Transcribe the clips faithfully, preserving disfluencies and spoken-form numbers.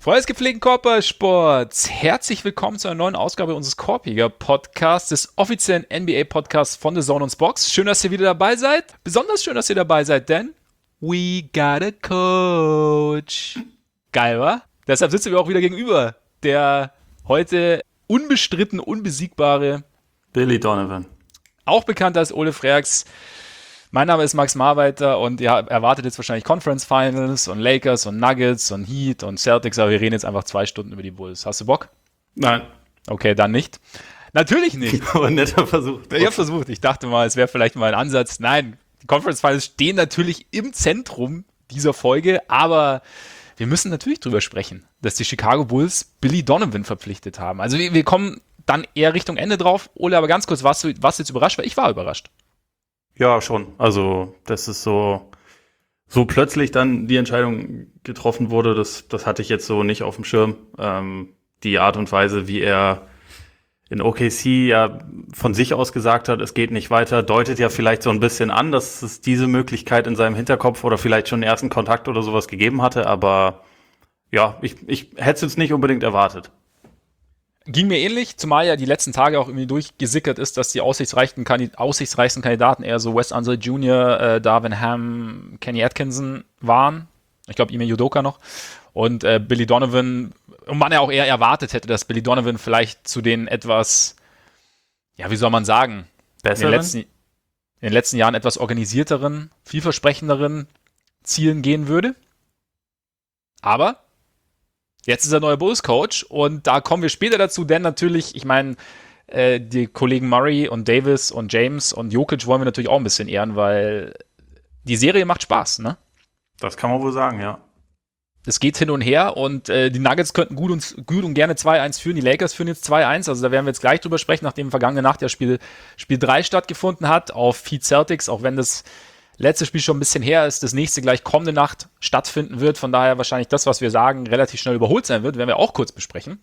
Freunde des gepflegten Korbballsports, herzlich willkommen zu einer neuen Ausgabe unseres Korbjäger-Podcasts, des offiziellen N B A-Podcasts von The Zone und Box. Schön, dass ihr wieder dabei seid. Besonders schön, dass ihr dabei seid, denn we got a coach. Geil, wa? Deshalb sitzen wir auch wieder gegenüber. Der heute unbestritten, unbesiegbare Billy Donovan. Auch bekannt als Ole Freaks. Mein Name ist Max Marweiter und ihr erwartet jetzt wahrscheinlich Conference Finals und Lakers und Nuggets und Heat und Celtics, aber wir reden jetzt einfach zwei Stunden über die Bulls. Hast du Bock? Nein. Okay, dann nicht. Natürlich nicht. Aber ein netter Versuch. Ich habe versucht. Ich dachte mal, es wäre vielleicht mal ein Ansatz. Nein, die Conference Finals stehen natürlich im Zentrum dieser Folge, aber wir müssen natürlich drüber sprechen, dass die Chicago Bulls Billy Donovan verpflichtet haben. Also wir, wir kommen dann eher Richtung Ende drauf. Ole, aber ganz kurz, warst du, warst du jetzt überrascht? Weil ich war überrascht. Ja, schon. Also, das ist so, so plötzlich dann die Entscheidung getroffen wurde, das, das hatte ich jetzt so nicht auf dem Schirm. Ähm, die Art und Weise, wie er in O K C ja von sich aus gesagt hat, es geht nicht weiter, deutet ja vielleicht so ein bisschen an, dass es diese Möglichkeit in seinem Hinterkopf oder vielleicht schon einen ersten Kontakt oder sowas gegeben hatte, aber ja, ich, ich hätte es jetzt nicht unbedingt erwartet. Ging mir ähnlich, zumal ja die letzten Tage auch irgendwie durchgesickert ist, dass die aussichtsreichsten, Kandid- aussichtsreichsten Kandidaten eher so Wes Unseld Junior, äh, Darvin Ham, Kenny Atkinson waren. Ich glaube, Ime Udoka noch. Und äh, Billy Donovan, und man ja auch eher erwartet hätte, dass Billy Donovan vielleicht zu den etwas, ja, wie soll man sagen, in den, letzten, in den letzten Jahren etwas organisierteren, vielversprechenderen Zielen gehen würde. Aber jetzt ist er neuer Bulls-Coach und da kommen wir später dazu, denn natürlich, ich meine, äh, die Kollegen Murray und Davis und James und Jokic wollen wir natürlich auch ein bisschen ehren, weil die Serie macht Spaß, ne? Das kann man wohl sagen, ja. Es geht hin und her und äh, die Nuggets könnten gut und, gut und gerne zwei eins führen, die Lakers führen jetzt zwei eins, also da werden wir jetzt gleich drüber sprechen, nachdem vergangene Nacht ja Spiel, Spiel drei stattgefunden hat auf Heat Celtics, auch wenn das letztes Spiel schon ein bisschen her ist, das nächste gleich kommende Nacht stattfinden wird. Von daher wahrscheinlich das, was wir sagen, relativ schnell überholt sein wird, werden wir auch kurz besprechen.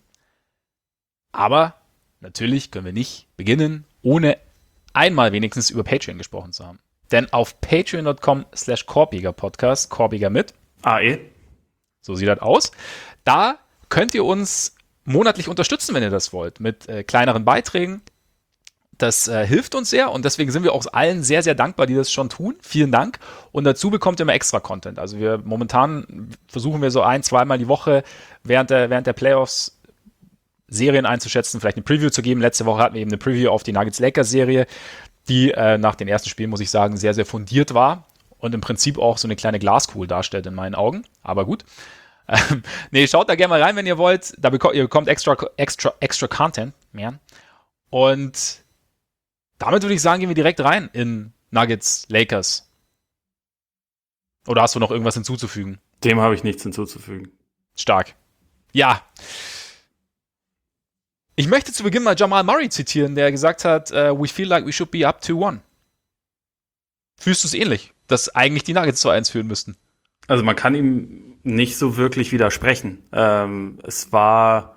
Aber natürlich können wir nicht beginnen, ohne einmal wenigstens über Patreon gesprochen zu haben. Denn auf patreon.com slash Korbjäger-Podcast, Korbjäger mit A E. So sieht das aus. Da könnt ihr uns monatlich unterstützen, wenn ihr das wollt, mit äh, kleineren Beiträgen. Das äh, hilft uns sehr und deswegen sind wir auch allen sehr, sehr dankbar, die das schon tun. Vielen Dank. Und dazu bekommt ihr immer extra Content. Also wir momentan versuchen wir so ein-, zweimal die Woche während der, während der Playoffs Serien einzuschätzen, vielleicht eine Preview zu geben. Letzte Woche hatten wir eben eine Preview auf die Nuggets-Lakers-Serie, die äh, nach den ersten Spielen, muss ich sagen, sehr, sehr fundiert war und im Prinzip auch so eine kleine Glaskugel darstellt in meinen Augen. Aber gut. Ähm, nee, schaut da gerne mal rein, wenn ihr wollt. Da bekommt ihr bekommt extra, extra, extra Content mehr. Und damit würde ich sagen, gehen wir direkt rein in Nuggets, Lakers. Oder hast du noch irgendwas hinzuzufügen? Dem habe ich nichts hinzuzufügen. Stark. Ja. Ich möchte zu Beginn mal Jamal Murray zitieren, der gesagt hat, uh, we feel like we should be up two one. Fühlst du es ähnlich, dass eigentlich die Nuggets zwei eins führen müssten? Also man kann ihm nicht so wirklich widersprechen. Ähm, es war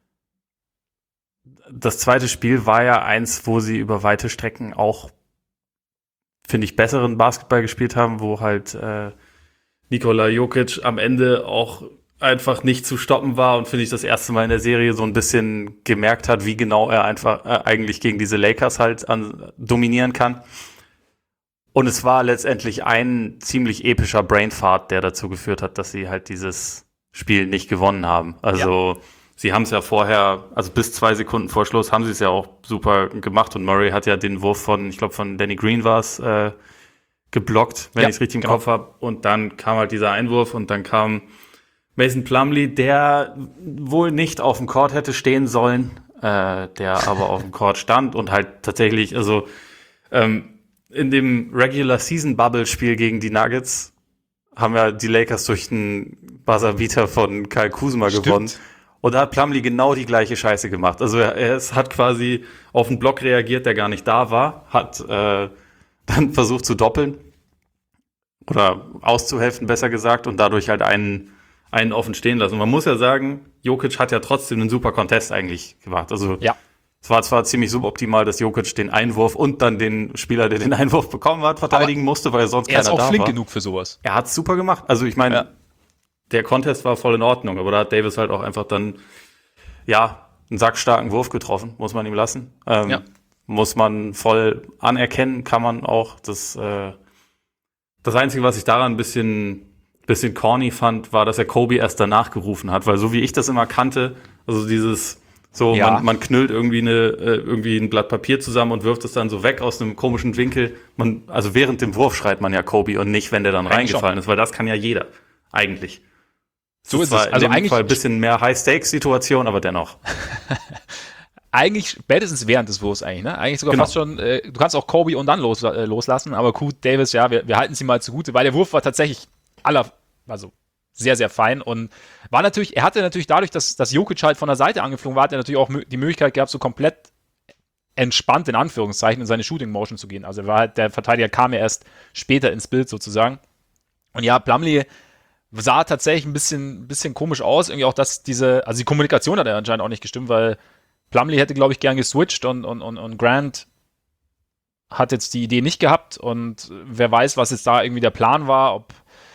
Das zweite Spiel war ja eins, wo sie über weite Strecken auch, finde ich, besseren Basketball gespielt haben, wo halt äh, Nikola Jokic am Ende auch einfach nicht zu stoppen war und finde ich das erste Mal in der Serie so ein bisschen gemerkt hat, wie genau er einfach äh, eigentlich gegen diese Lakers halt an, dominieren kann. Und es war letztendlich ein ziemlich epischer Brainfart, der dazu geführt hat, dass sie halt dieses Spiel nicht gewonnen haben. Also ja. Sie haben es ja vorher, also bis zwei Sekunden vor Schluss, haben sie es ja auch super gemacht. Und Murray hat ja den Wurf von, ich glaube von Danny Green war es, äh, geblockt, wenn ja, ich es richtig im genau. Kopf habe. Und dann kam halt dieser Einwurf und dann kam Mason Plumlee, der wohl nicht auf dem Court hätte stehen sollen, äh, der aber auf dem Court stand und halt tatsächlich, also ähm, in dem Regular-Season-Bubble-Spiel gegen die Nuggets haben ja die Lakers durch einen Buzzer-Beater von Kyle Kuzma Stimmt. gewonnen. Und da hat Plumlee genau die gleiche Scheiße gemacht. Also er, er hat quasi auf einen Block reagiert, der gar nicht da war, hat äh, dann versucht zu doppeln oder auszuhelfen, besser gesagt, und dadurch halt einen, einen offen stehen lassen. Und man muss ja sagen, Jokic hat ja trotzdem einen super Contest eigentlich gemacht. Also ja. Es war zwar ziemlich suboptimal, dass Jokic den Einwurf und dann den Spieler, der den Einwurf bekommen hat, verteidigen Aber musste, weil er sonst keiner da war. Er ist auch flink genug für sowas. Er hat's super gemacht. Also ich meine, ja. der Contest war voll in Ordnung, aber da hat Davis halt auch einfach dann, ja, einen sackstarken Wurf getroffen, muss man ihm lassen. Ähm, ja. Muss man voll anerkennen, kann man auch. Das, äh, das Einzige, was ich daran ein bisschen, bisschen corny fand, war, dass er Kobe erst danach gerufen hat, weil so wie ich das immer kannte, also dieses, so, ja. man, man knüllt irgendwie eine, irgendwie ein Blatt Papier zusammen und wirft es dann so weg aus einem komischen Winkel. Man, also während dem Wurf schreit man ja Kobe und nicht, wenn der dann eigentlich reingefallen schon. ist, weil das kann ja jeder. Eigentlich. So ist es. Also in dem eigentlich Fall ein bisschen mehr High-Stakes-Situation, aber dennoch. Eigentlich spätestens während des Wurfs eigentlich, ne? Eigentlich sogar genau. fast schon, äh, du kannst auch Kobe und dann los, äh, loslassen, aber gut, Davis, ja, wir, wir halten sie mal zugute, weil der Wurf war tatsächlich aller, also sehr, sehr fein und war natürlich, er hatte natürlich dadurch, dass, dass Jokic halt von der Seite angeflogen war, hat er natürlich auch die Möglichkeit gehabt, so komplett entspannt, in Anführungszeichen, in seine Shooting-Motion zu gehen. Also er war halt, der Verteidiger kam ja erst später ins Bild sozusagen. Und ja, Plumlee sah tatsächlich ein bisschen, bisschen komisch aus, irgendwie auch, dass diese, also die Kommunikation hat ja anscheinend auch nicht gestimmt, weil Plumlee hätte, glaube ich, gern geswitcht und, und, und, und Grant hat jetzt die Idee nicht gehabt und wer weiß, was jetzt da irgendwie der Plan war, ob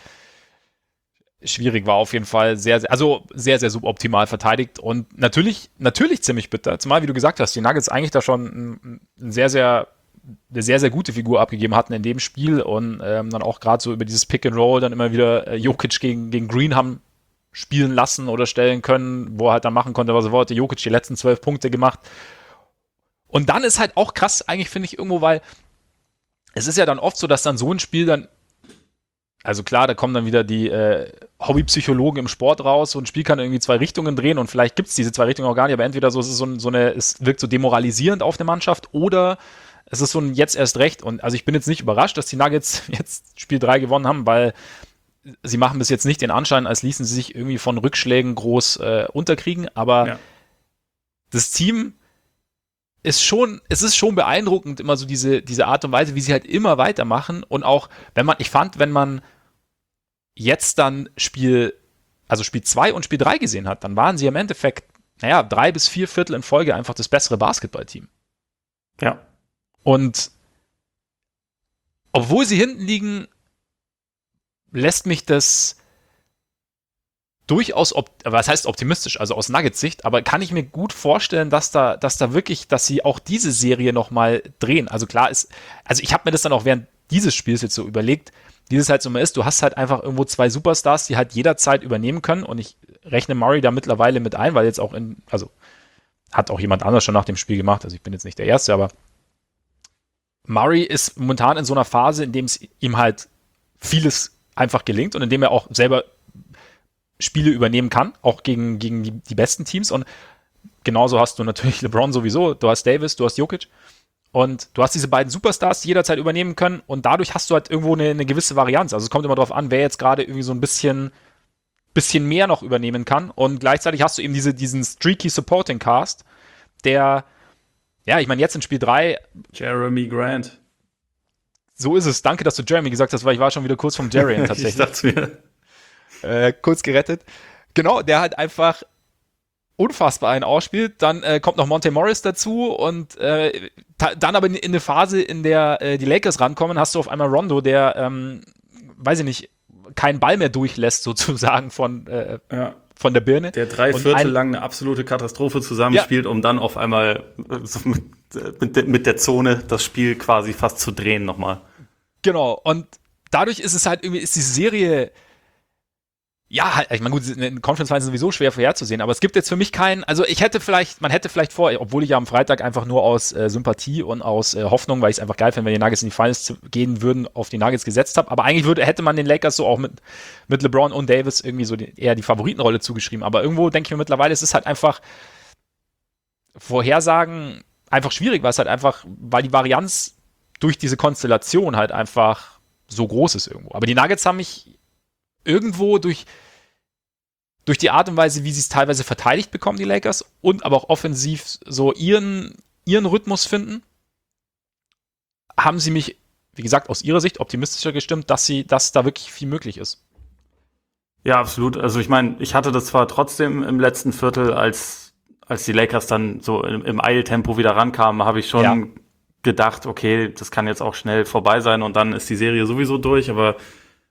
schwierig war auf jeden Fall, sehr, sehr, also sehr, sehr suboptimal verteidigt und natürlich, natürlich ziemlich bitter, zumal, wie du gesagt hast, die Nuggets eigentlich da schon ein, ein sehr, sehr, eine sehr, sehr gute Figur abgegeben hatten in dem Spiel und ähm, dann auch gerade so über dieses Pick and Roll dann immer wieder äh, Jokic gegen, gegen Green haben spielen lassen oder stellen können, wo er halt dann machen konnte, was er wollte. Jokic die letzten zwölf Punkte gemacht. Und dann ist halt auch krass, eigentlich finde ich irgendwo, weil es ist ja dann oft so, dass dann so ein Spiel dann, also klar, da kommen dann wieder die äh, Hobbypsychologen im Sport raus, so ein Spiel kann irgendwie zwei Richtungen drehen und vielleicht gibt es diese zwei Richtungen auch gar nicht, aber entweder so, es ist so, so eine, es wirkt so demoralisierend auf der Mannschaft oder es ist so ein jetzt erst recht und also ich bin jetzt nicht überrascht, dass die Nuggets jetzt Spiel drei gewonnen haben, weil sie machen bis jetzt nicht den Anschein, als ließen sie sich irgendwie von Rückschlägen groß äh, unterkriegen, aber ja. Das Team ist schon, es ist schon beeindruckend, immer so diese, diese Art und Weise, wie sie halt immer weitermachen und auch, wenn man, ich fand, wenn man jetzt dann Spiel, also Spiel zwei und Spiel drei gesehen hat, dann waren sie im Endeffekt, naja, drei bis vier Viertel in Folge einfach das bessere Basketballteam. Ja. Und obwohl sie hinten liegen, lässt mich das durchaus, op- was heißt optimistisch, also aus Nuggets Sicht, aber kann ich mir gut vorstellen, dass da, dass da wirklich, dass sie auch diese Serie nochmal drehen. Also klar ist, also ich habe mir das dann auch während dieses Spiels jetzt so überlegt, wie es halt so mal ist, du hast halt einfach irgendwo zwei Superstars, die halt jederzeit übernehmen können und ich rechne Murray da mittlerweile mit ein, weil jetzt auch in, also hat auch jemand anders schon nach dem Spiel gemacht, also ich bin jetzt nicht der Erste, aber Murray ist momentan in so einer Phase, in dem es ihm halt vieles einfach gelingt und indem er auch selber Spiele übernehmen kann, auch gegen, gegen die, die besten Teams und genauso hast du natürlich LeBron sowieso, du hast Davis, du hast Jokic und du hast diese beiden Superstars, die jederzeit übernehmen können und dadurch hast du halt irgendwo eine, eine gewisse Varianz, also es kommt immer darauf an, wer jetzt gerade irgendwie so ein bisschen bisschen mehr noch übernehmen kann und gleichzeitig hast du eben diese, diesen streaky Supporting Cast, der, ja, ich meine jetzt in Spiel drei Jeremy Grant. So ist es. Danke, dass du Jeremy gesagt hast, weil ich war schon wieder kurz vom Jerry tatsächlich. Ich dachte mir. Äh, kurz gerettet. Genau, der halt einfach unfassbar einen ausspielt. Dann äh, kommt noch Monte Morris dazu und äh, ta- dann aber in, in eine Phase, in der äh, die Lakers rankommen, hast du auf einmal Rondo, der, ähm, weiß ich nicht, keinen Ball mehr durchlässt sozusagen von, äh, ja. von der Birne. Der drei und Viertel ein, lang eine absolute Katastrophe zusammenspielt, ja. um dann auf einmal so mit, mit, de, mit der Zone das Spiel quasi fast zu drehen nochmal. Genau, und dadurch ist es halt irgendwie, ist die Serie, ja, ich meine, gut, in Conference Finals sowieso schwer vorherzusehen, aber es gibt jetzt für mich keinen, also ich hätte vielleicht, man hätte vielleicht vor, obwohl ich ja am Freitag einfach nur aus äh, Sympathie und aus äh, Hoffnung, weil ich es einfach geil finde, wenn die Nuggets in die Finals zu, gehen würden, auf die Nuggets gesetzt habe, aber eigentlich würde, hätte man den Lakers so auch mit, mit LeBron und Davis irgendwie so die, eher die Favoritenrolle zugeschrieben, aber irgendwo denke ich mir mittlerweile, es ist halt einfach Vorhersagen einfach schwierig, weil es halt einfach, weil die Varianz durch diese Konstellation halt einfach so groß ist irgendwo. Aber die Nuggets haben mich irgendwo durch, durch die Art und Weise, wie sie es teilweise verteidigt bekommen, die Lakers, und aber auch offensiv so ihren, ihren Rhythmus finden, haben sie mich, wie gesagt, aus ihrer Sicht optimistischer gestimmt, dass sie, dass da wirklich viel möglich ist. Ja, absolut. Also ich meine, ich hatte das zwar trotzdem im letzten Viertel, als, als die Lakers dann so im, im Eiltempo wieder rankamen, habe ich schon ja. gedacht, okay, das kann jetzt auch schnell vorbei sein und dann ist die Serie sowieso durch, aber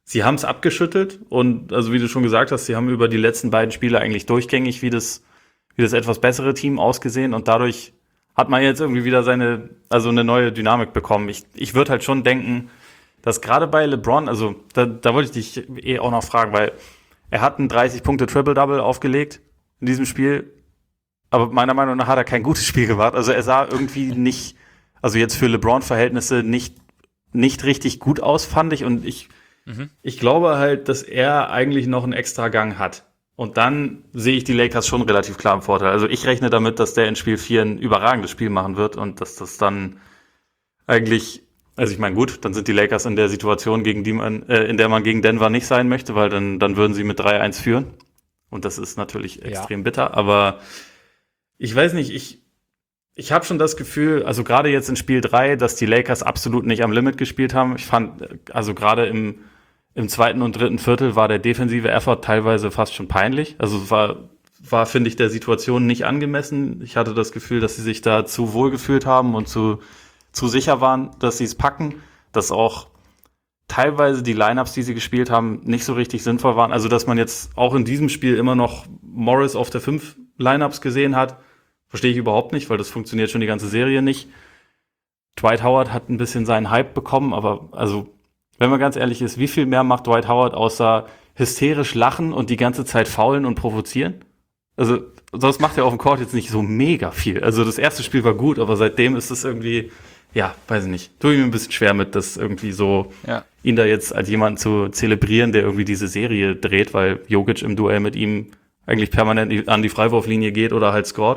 sie haben es abgeschüttelt und also wie du schon gesagt hast, sie haben über die letzten beiden Spiele eigentlich durchgängig wie das, wie das etwas bessere Team ausgesehen und dadurch hat man jetzt irgendwie wieder seine, also eine neue Dynamik bekommen. Ich, ich würde halt schon denken, dass gerade bei LeBron, also da, da wollte ich dich eh auch noch fragen, weil er hat einen dreißig-Punkte-Triple-Double aufgelegt in diesem Spiel, aber meiner Meinung nach hat er kein gutes Spiel gemacht. Also er sah irgendwie nicht, also jetzt für LeBron-Verhältnisse nicht, nicht richtig gut aus, fand ich. Und ich, mhm. ich glaube halt, dass er eigentlich noch einen extra Gang hat. Und dann sehe ich die Lakers schon relativ klar im Vorteil. Also ich rechne damit, dass der in Spiel vier ein überragendes Spiel machen wird und dass das dann eigentlich, also ich meine, gut, dann sind die Lakers in der Situation, gegen die man, äh, in der man gegen Denver nicht sein möchte, weil dann, dann würden sie mit drei eins führen. Und das ist natürlich extrem ja. bitter. Aber ich weiß nicht, ich, ich habe schon das Gefühl, also gerade jetzt in Spiel drei, dass die Lakers absolut nicht am Limit gespielt haben. Ich fand, also gerade im Im zweiten und dritten Viertel war der defensive Effort teilweise fast schon peinlich. Also es war, war, finde ich, der Situation nicht angemessen. Ich hatte das Gefühl, dass sie sich da zu wohl gefühlt haben und zu, zu sicher waren, dass sie es packen. Dass auch teilweise die Lineups, die sie gespielt haben, nicht so richtig sinnvoll waren. Also dass man jetzt auch in diesem Spiel immer noch Morris auf der fünf Lineups gesehen hat, verstehe ich überhaupt nicht, weil das funktioniert schon die ganze Serie nicht. Dwight Howard hat ein bisschen seinen Hype bekommen, aber also wenn man ganz ehrlich ist, wie viel mehr macht Dwight Howard außer hysterisch lachen und die ganze Zeit faulen und provozieren? Also, sonst macht er auf dem Court jetzt nicht so mega viel. Also, das erste Spiel war gut, aber seitdem ist es irgendwie, ja, weiß ich nicht, tue ich mir ein bisschen schwer mit, das irgendwie so, ja. ihn da jetzt als jemanden zu zelebrieren, der irgendwie diese Serie dreht, weil Jokic im Duell mit ihm eigentlich permanent an die Freiwurflinie geht oder halt scored.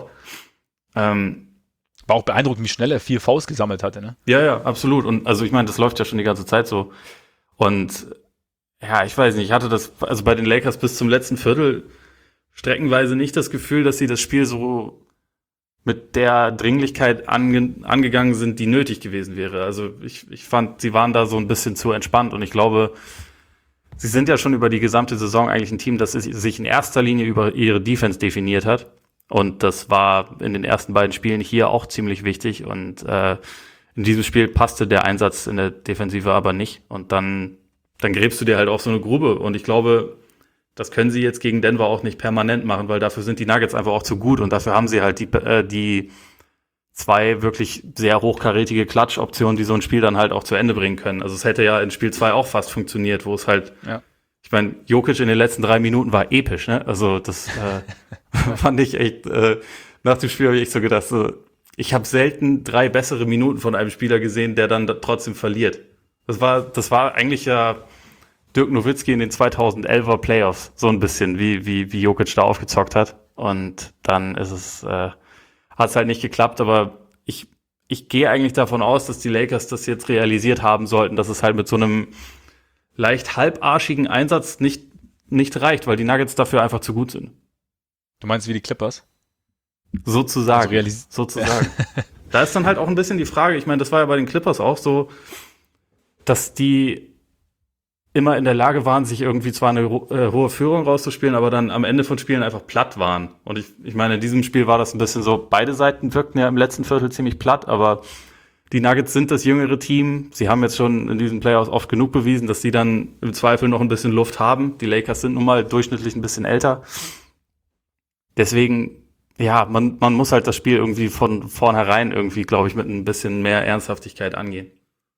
Ähm, War auch beeindruckend, wie schnell er vier Fouls gesammelt hatte, ne? Ja, ja, absolut. Und also ich meine, das läuft ja schon die ganze Zeit so. Und ja, ich weiß nicht, ich hatte das, also bei den Lakers bis zum letzten Viertel streckenweise nicht das Gefühl, dass sie das Spiel so mit der Dringlichkeit ange, angegangen sind, die nötig gewesen wäre. Also ich, ich fand, sie waren da so ein bisschen zu entspannt und ich glaube, sie sind ja schon über die gesamte Saison eigentlich ein Team, das sich in erster Linie über ihre Defense definiert hat. Und das war in den ersten beiden Spielen hier auch ziemlich wichtig. Und äh, in diesem Spiel passte der Einsatz in der Defensive aber nicht. Und dann, dann gräbst du dir halt auf so eine Grube. Und ich glaube, das können sie jetzt gegen Denver auch nicht permanent machen, weil dafür sind die Nuggets einfach auch zu gut. Und dafür haben sie halt die, äh, die zwei wirklich sehr hochkarätige Klatsch-Optionen, die so ein Spiel dann halt auch zu Ende bringen können. Also es hätte ja in Spiel zwei auch fast funktioniert, wo es halt... Ja. Ich meine, Jokic in den letzten drei Minuten war episch, ne? Also das äh, fand ich echt, äh, nach dem Spiel habe ich echt so gedacht, so, ich habe selten drei bessere Minuten von einem Spieler gesehen, der dann da trotzdem verliert. Das war, das war eigentlich ja Dirk Nowitzki in den zweitausendelfer Playoffs, so ein bisschen, wie, wie, wie Jokic da aufgezockt hat. Und dann ist es, äh, hat es halt nicht geklappt, aber ich, ich gehe eigentlich davon aus, dass die Lakers das jetzt realisiert haben sollten, dass es halt mit so einem leicht halbarschigen Einsatz nicht, nicht reicht, weil die Nuggets dafür einfach zu gut sind. Du meinst wie die Clippers? Sozusagen. Also realis- sozusagen. Ja. Da ist dann halt auch ein bisschen die Frage, ich meine, das war ja bei den Clippers auch so, dass die immer in der Lage waren, sich irgendwie zwar eine äh, hohe Führung rauszuspielen, aber dann am Ende von Spielen einfach platt waren. Und ich, ich meine, in diesem Spiel war das ein bisschen so, beide Seiten wirkten ja im letzten Viertel ziemlich platt, aber die Nuggets sind das jüngere Team. Sie haben jetzt schon in diesen Playoffs oft genug bewiesen, dass sie dann im Zweifel noch ein bisschen Luft haben. Die Lakers sind nun mal durchschnittlich ein bisschen älter. Deswegen, ja, man, man muss halt das Spiel irgendwie von vornherein irgendwie, glaube ich, mit ein bisschen mehr Ernsthaftigkeit angehen.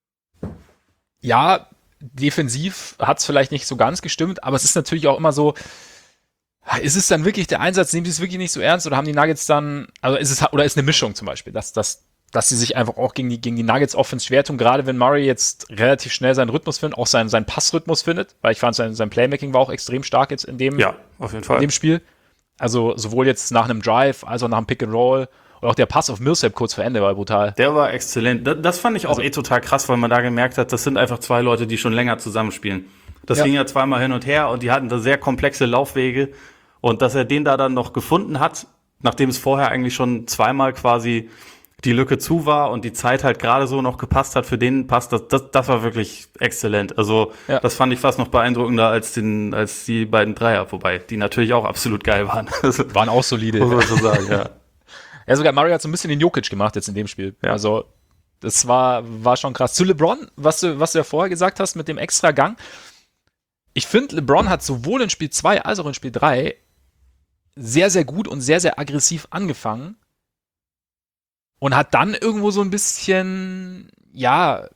Ja, defensiv hat es vielleicht nicht so ganz gestimmt, aber es ist natürlich auch immer so, ist es dann wirklich der Einsatz, nehmen sie es wirklich nicht so ernst oder haben die Nuggets dann, also ist es, oder ist eine Mischung zum Beispiel, dass, dass dass sie sich einfach auch gegen die, gegen die Nuggets Offense schwer tun, gerade wenn Murray jetzt relativ schnell seinen Rhythmus findet, auch seinen, seinen Passrhythmus findet, weil ich fand, sein, sein Playmaking war auch extrem stark jetzt in dem, ja, auf jeden Fall. In dem Spiel. Also sowohl jetzt nach einem Drive, als auch nach einem Pick and Roll und auch der Pass auf Millsap kurz vor Ende war brutal. Der war exzellent. Das, das fand ich auch also, eh total krass, weil man da gemerkt hat, das sind einfach zwei Leute, die schon länger zusammenspielen. Das ja. ging ja zweimal hin und her und die hatten da sehr komplexe Laufwege und dass er den da dann noch gefunden hat, nachdem es vorher eigentlich schon zweimal quasi die Lücke zu war und die Zeit halt gerade so noch gepasst hat, für den passt, das, das, das war wirklich exzellent. Also ja. das fand ich fast noch beeindruckender als den, als die beiden Dreier, wobei die natürlich auch absolut geil waren. Waren auch solide. Muss man so sagen, ja. Ja, sogar Mario hat so ein bisschen den Jokic gemacht jetzt in dem Spiel. Ja. Also das war, war schon krass. Zu LeBron, was du, was du ja vorher gesagt hast mit dem extra Gang, Ich finde, LeBron hat sowohl in Spiel zwei als auch in Spiel drei sehr, sehr gut und sehr, sehr aggressiv angefangen und hat dann irgendwo so ein bisschen, ja,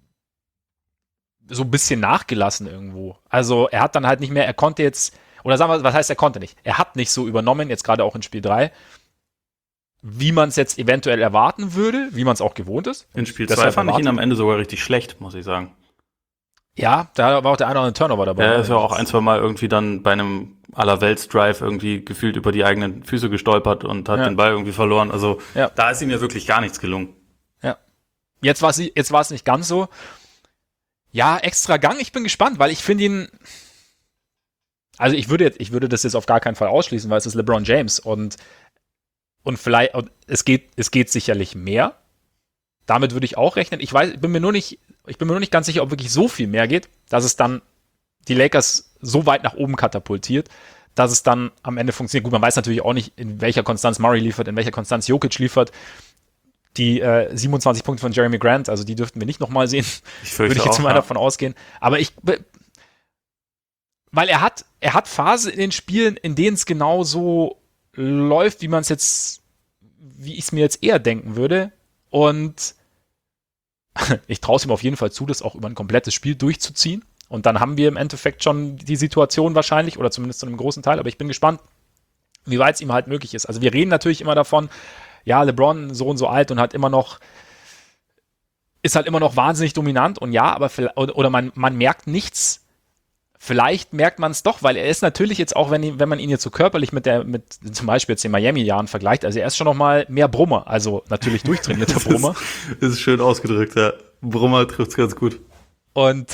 so ein bisschen nachgelassen irgendwo. Also er hat dann halt nicht mehr, er konnte jetzt, oder sagen wir, was heißt, er konnte nicht? Er hat nicht so übernommen, jetzt gerade auch in Spiel drei, wie man es jetzt eventuell erwarten würde, wie man es auch gewohnt ist. In Spiel zwei fand ich ihn am Ende sogar richtig schlecht, muss ich sagen. Ja, da war auch der eine oder andere Turnover dabei. Er ist ja auch ein, zwei Mal irgendwie dann bei einem Allerwelts-Drive irgendwie gefühlt über die eigenen Füße gestolpert und hat ja. den Ball irgendwie verloren. Also ja. da ist ihm ja wirklich gar nichts gelungen. Ja. Jetzt war es jetzt war's nicht ganz so. Ja, extra Gang, ich bin gespannt, weil ich finde ihn. Also ich würde jetzt, ich würde das jetzt auf gar keinen Fall ausschließen, weil es ist LeBron James und, und vielleicht, und es geht, es geht sicherlich mehr. Damit würde ich auch rechnen. Ich weiß, bin mir nur nicht, ich bin mir nur nicht ganz sicher, ob wirklich so viel mehr geht, dass es dann die Lakers so weit nach oben katapultiert, dass es dann am Ende funktioniert. Gut, man weiß natürlich auch nicht, in welcher Konstanz Murray liefert, in welcher Konstanz Jokic liefert. Die äh, siebenundzwanzig Punkte von Jeremy Grant, also die dürften wir nicht nochmal sehen. Ich würde ich jetzt auch, mal ja. davon ausgehen. Aber ich, weil er hat, er hat Phasen in den Spielen, in denen es genau so läuft, wie man es jetzt, wie ich es mir jetzt eher denken würde. Und ich traue es ihm auf jeden Fall zu, das auch über ein komplettes Spiel durchzuziehen. Und dann haben wir im Endeffekt schon die Situation wahrscheinlich, oder zumindest zu einem großen Teil. Aber ich bin gespannt, wie weit es ihm halt möglich ist. Also wir reden natürlich immer davon, ja, LeBron so und so alt und hat immer noch, ist halt immer noch wahnsinnig dominant. Und ja, aber oder man, man merkt nichts. Vielleicht merkt man es doch, weil er ist natürlich jetzt auch, wenn, wenn man ihn jetzt so körperlich mit der, mit zum Beispiel jetzt den Miami-Jahren vergleicht, also er ist schon noch mal mehr Brummer, also natürlich durchtrainierter Brummer. Das ist schön ausgedrückt, ja. Brummer trifft es ganz gut. Und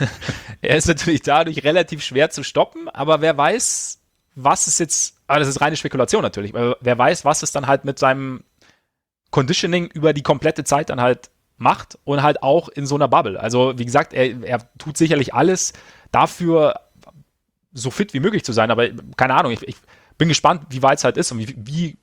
er ist natürlich dadurch relativ schwer zu stoppen, aber wer weiß, was es jetzt, aber das ist reine Spekulation natürlich, aber wer weiß, was es dann halt mit seinem Conditioning über die komplette Zeit dann halt macht und halt auch in so einer Bubble. Also wie gesagt, er, er tut sicherlich alles dafür, so fit wie möglich zu sein, aber keine Ahnung, ich, ich bin gespannt, wie weit es halt ist und wie, wie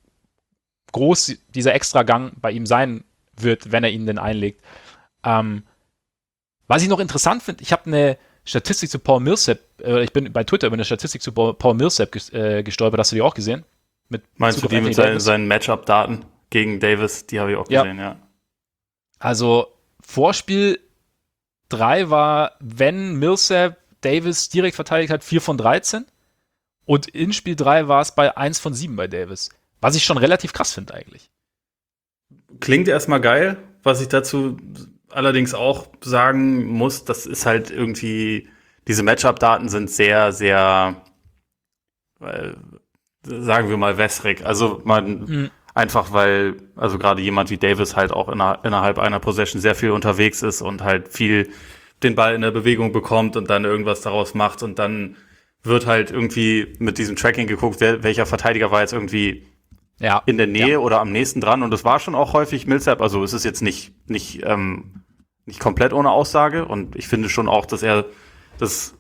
groß dieser Extragang bei ihm sein wird, wenn er ihn denn einlegt. Ähm, was ich noch interessant finde, ich habe eine Statistik zu Paul Millsap, äh, ich bin bei Twitter über eine Statistik zu Paul Millsap ges- äh, gestolpert, hast du die auch gesehen? Mit Meinst du die mit seinen, seinen Matchup-Daten gegen Davis? Die habe ich auch gesehen, ja. ja. Also Vorspiel drei war, wenn Millsap Davis direkt verteidigt hat, vier von dreizehn. Und in Spiel drei war es bei eins von sieben bei Davis. Was ich schon relativ krass finde eigentlich. Klingt erstmal geil. Was ich dazu allerdings auch sagen muss, das ist halt irgendwie, diese Matchup-Daten sind sehr, sehr, äh, sagen wir mal, wässrig. Also man, mhm. einfach weil, also gerade jemand wie Davis halt auch inner, innerhalb einer Possession sehr viel unterwegs ist und halt viel den Ball in der Bewegung bekommt und dann irgendwas daraus macht und dann wird halt irgendwie mit diesem Tracking geguckt, wer, welcher Verteidiger war jetzt irgendwie ja. in der Nähe ja. oder am nächsten dran und das war schon auch häufig Millsap, also es ist jetzt nicht nicht ähm, nicht komplett ohne Aussage und ich finde schon auch, dass er das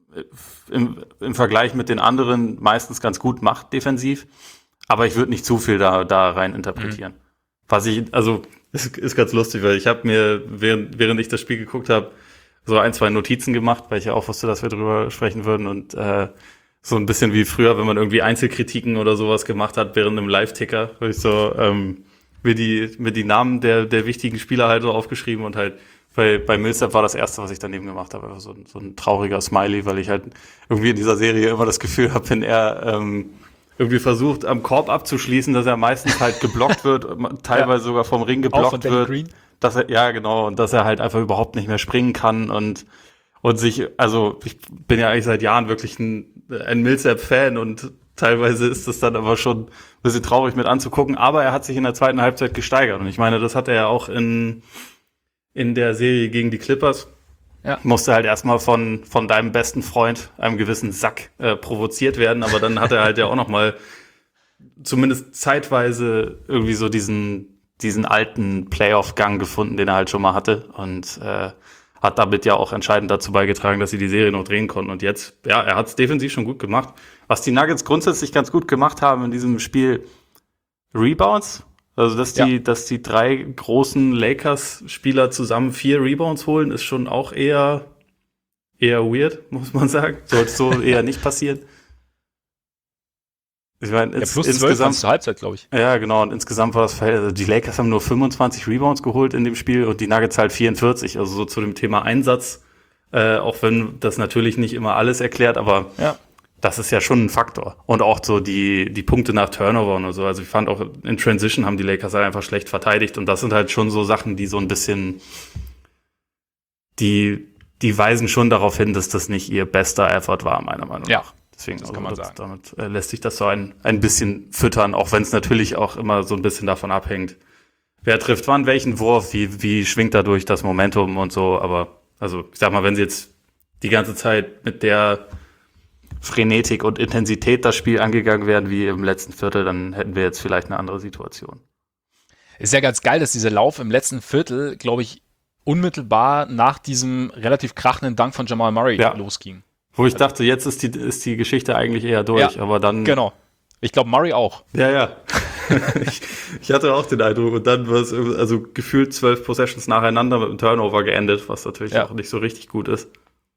im, im Vergleich mit den anderen meistens ganz gut macht defensiv, aber ich würde nicht zu viel da da rein interpretieren. Mhm. Was ich, also ist, ist ganz lustig, weil ich habe mir während während ich das Spiel geguckt habe so ein, zwei Notizen gemacht, weil ich ja auch wusste, dass wir drüber sprechen würden und äh, so ein bisschen wie früher, wenn man irgendwie Einzelkritiken oder sowas gemacht hat während einem Live-Ticker, habe ich so ähm, mir die mir die Namen der der wichtigen Spieler halt so aufgeschrieben und halt bei bei Millsap war das erste, was ich daneben gemacht habe, einfach so, so ein trauriger Smiley, weil ich halt irgendwie in dieser Serie immer das Gefühl habe, wenn er ähm, irgendwie versucht, am Korb abzuschließen, dass er meistens halt geblockt wird, teilweise ja. sogar vom Ring geblockt wird. Green. Dass er, ja, genau, und dass er halt einfach überhaupt nicht mehr springen kann und, und sich, also, ich bin ja eigentlich seit Jahren wirklich ein, ein Millsap-Fan und teilweise ist es dann aber schon ein bisschen traurig mit anzugucken, aber er hat sich in der zweiten Halbzeit gesteigert und ich meine, das hat er ja auch in, in der Serie gegen die Clippers. Ja. Musste halt erstmal von, von deinem besten Freund, einem gewissen Sack, äh, provoziert werden, aber dann hat er halt ja auch nochmal zumindest zeitweise irgendwie so diesen, diesen alten Playoff-Gang gefunden, den er halt schon mal hatte und äh, hat damit ja auch entscheidend dazu beigetragen, dass sie die Serie noch drehen konnten. Und jetzt, ja, er hat es defensiv schon gut gemacht. Was die Nuggets grundsätzlich ganz gut gemacht haben in diesem Spiel, Rebounds. Also, dass die, ja. dass die drei großen Lakers-Spieler zusammen vier Rebounds holen, ist schon auch eher eher weird, muss man sagen. Sollte so eher nicht passieren. Ich meine, Ja, ins, plus zwölf insgesamt zur Halbzeit, glaube ich. Ja, genau. Und insgesamt war das Verhältnis, also die Lakers haben nur fünfundzwanzig Rebounds geholt in dem Spiel und die Nuggets halt vierundvierzig. Also so zu dem Thema Einsatz, äh, auch wenn das natürlich nicht immer alles erklärt, aber Ja. das ist ja schon ein Faktor. Und auch so die, die Punkte nach Turnover und so. Also ich fand auch in Transition haben die Lakers halt einfach schlecht verteidigt und das sind halt schon so Sachen, die so ein bisschen, die, die weisen schon darauf hin, dass das nicht ihr bester Effort war, meiner Meinung nach. Ja. Deswegen, Das also kann man das, sagen. damit äh, lässt sich das so ein, ein bisschen füttern, auch wenn es natürlich auch immer so ein bisschen davon abhängt, wer trifft wann welchen Wurf, wie, wie schwingt dadurch das Momentum und so. Aber also ich sag mal, wenn sie jetzt die ganze Zeit mit der Frenetik und Intensität das Spiel angegangen wären wie im letzten Viertel, dann hätten wir jetzt vielleicht eine andere Situation. Ist ja ganz geil, dass dieser Lauf im letzten Viertel, glaube ich, unmittelbar nach diesem relativ krachenden Dank von Jamal Murray Ja. losging. Wo ich dachte, jetzt ist die, ist die Geschichte eigentlich eher durch, Ja, aber dann... Genau. Ich glaube, Murray auch. Ja, ja. ich, ich hatte auch den Eindruck und dann war es also gefühlt zwölf Possessions nacheinander mit einem Turnover geendet, was natürlich Ja. auch nicht so richtig gut ist.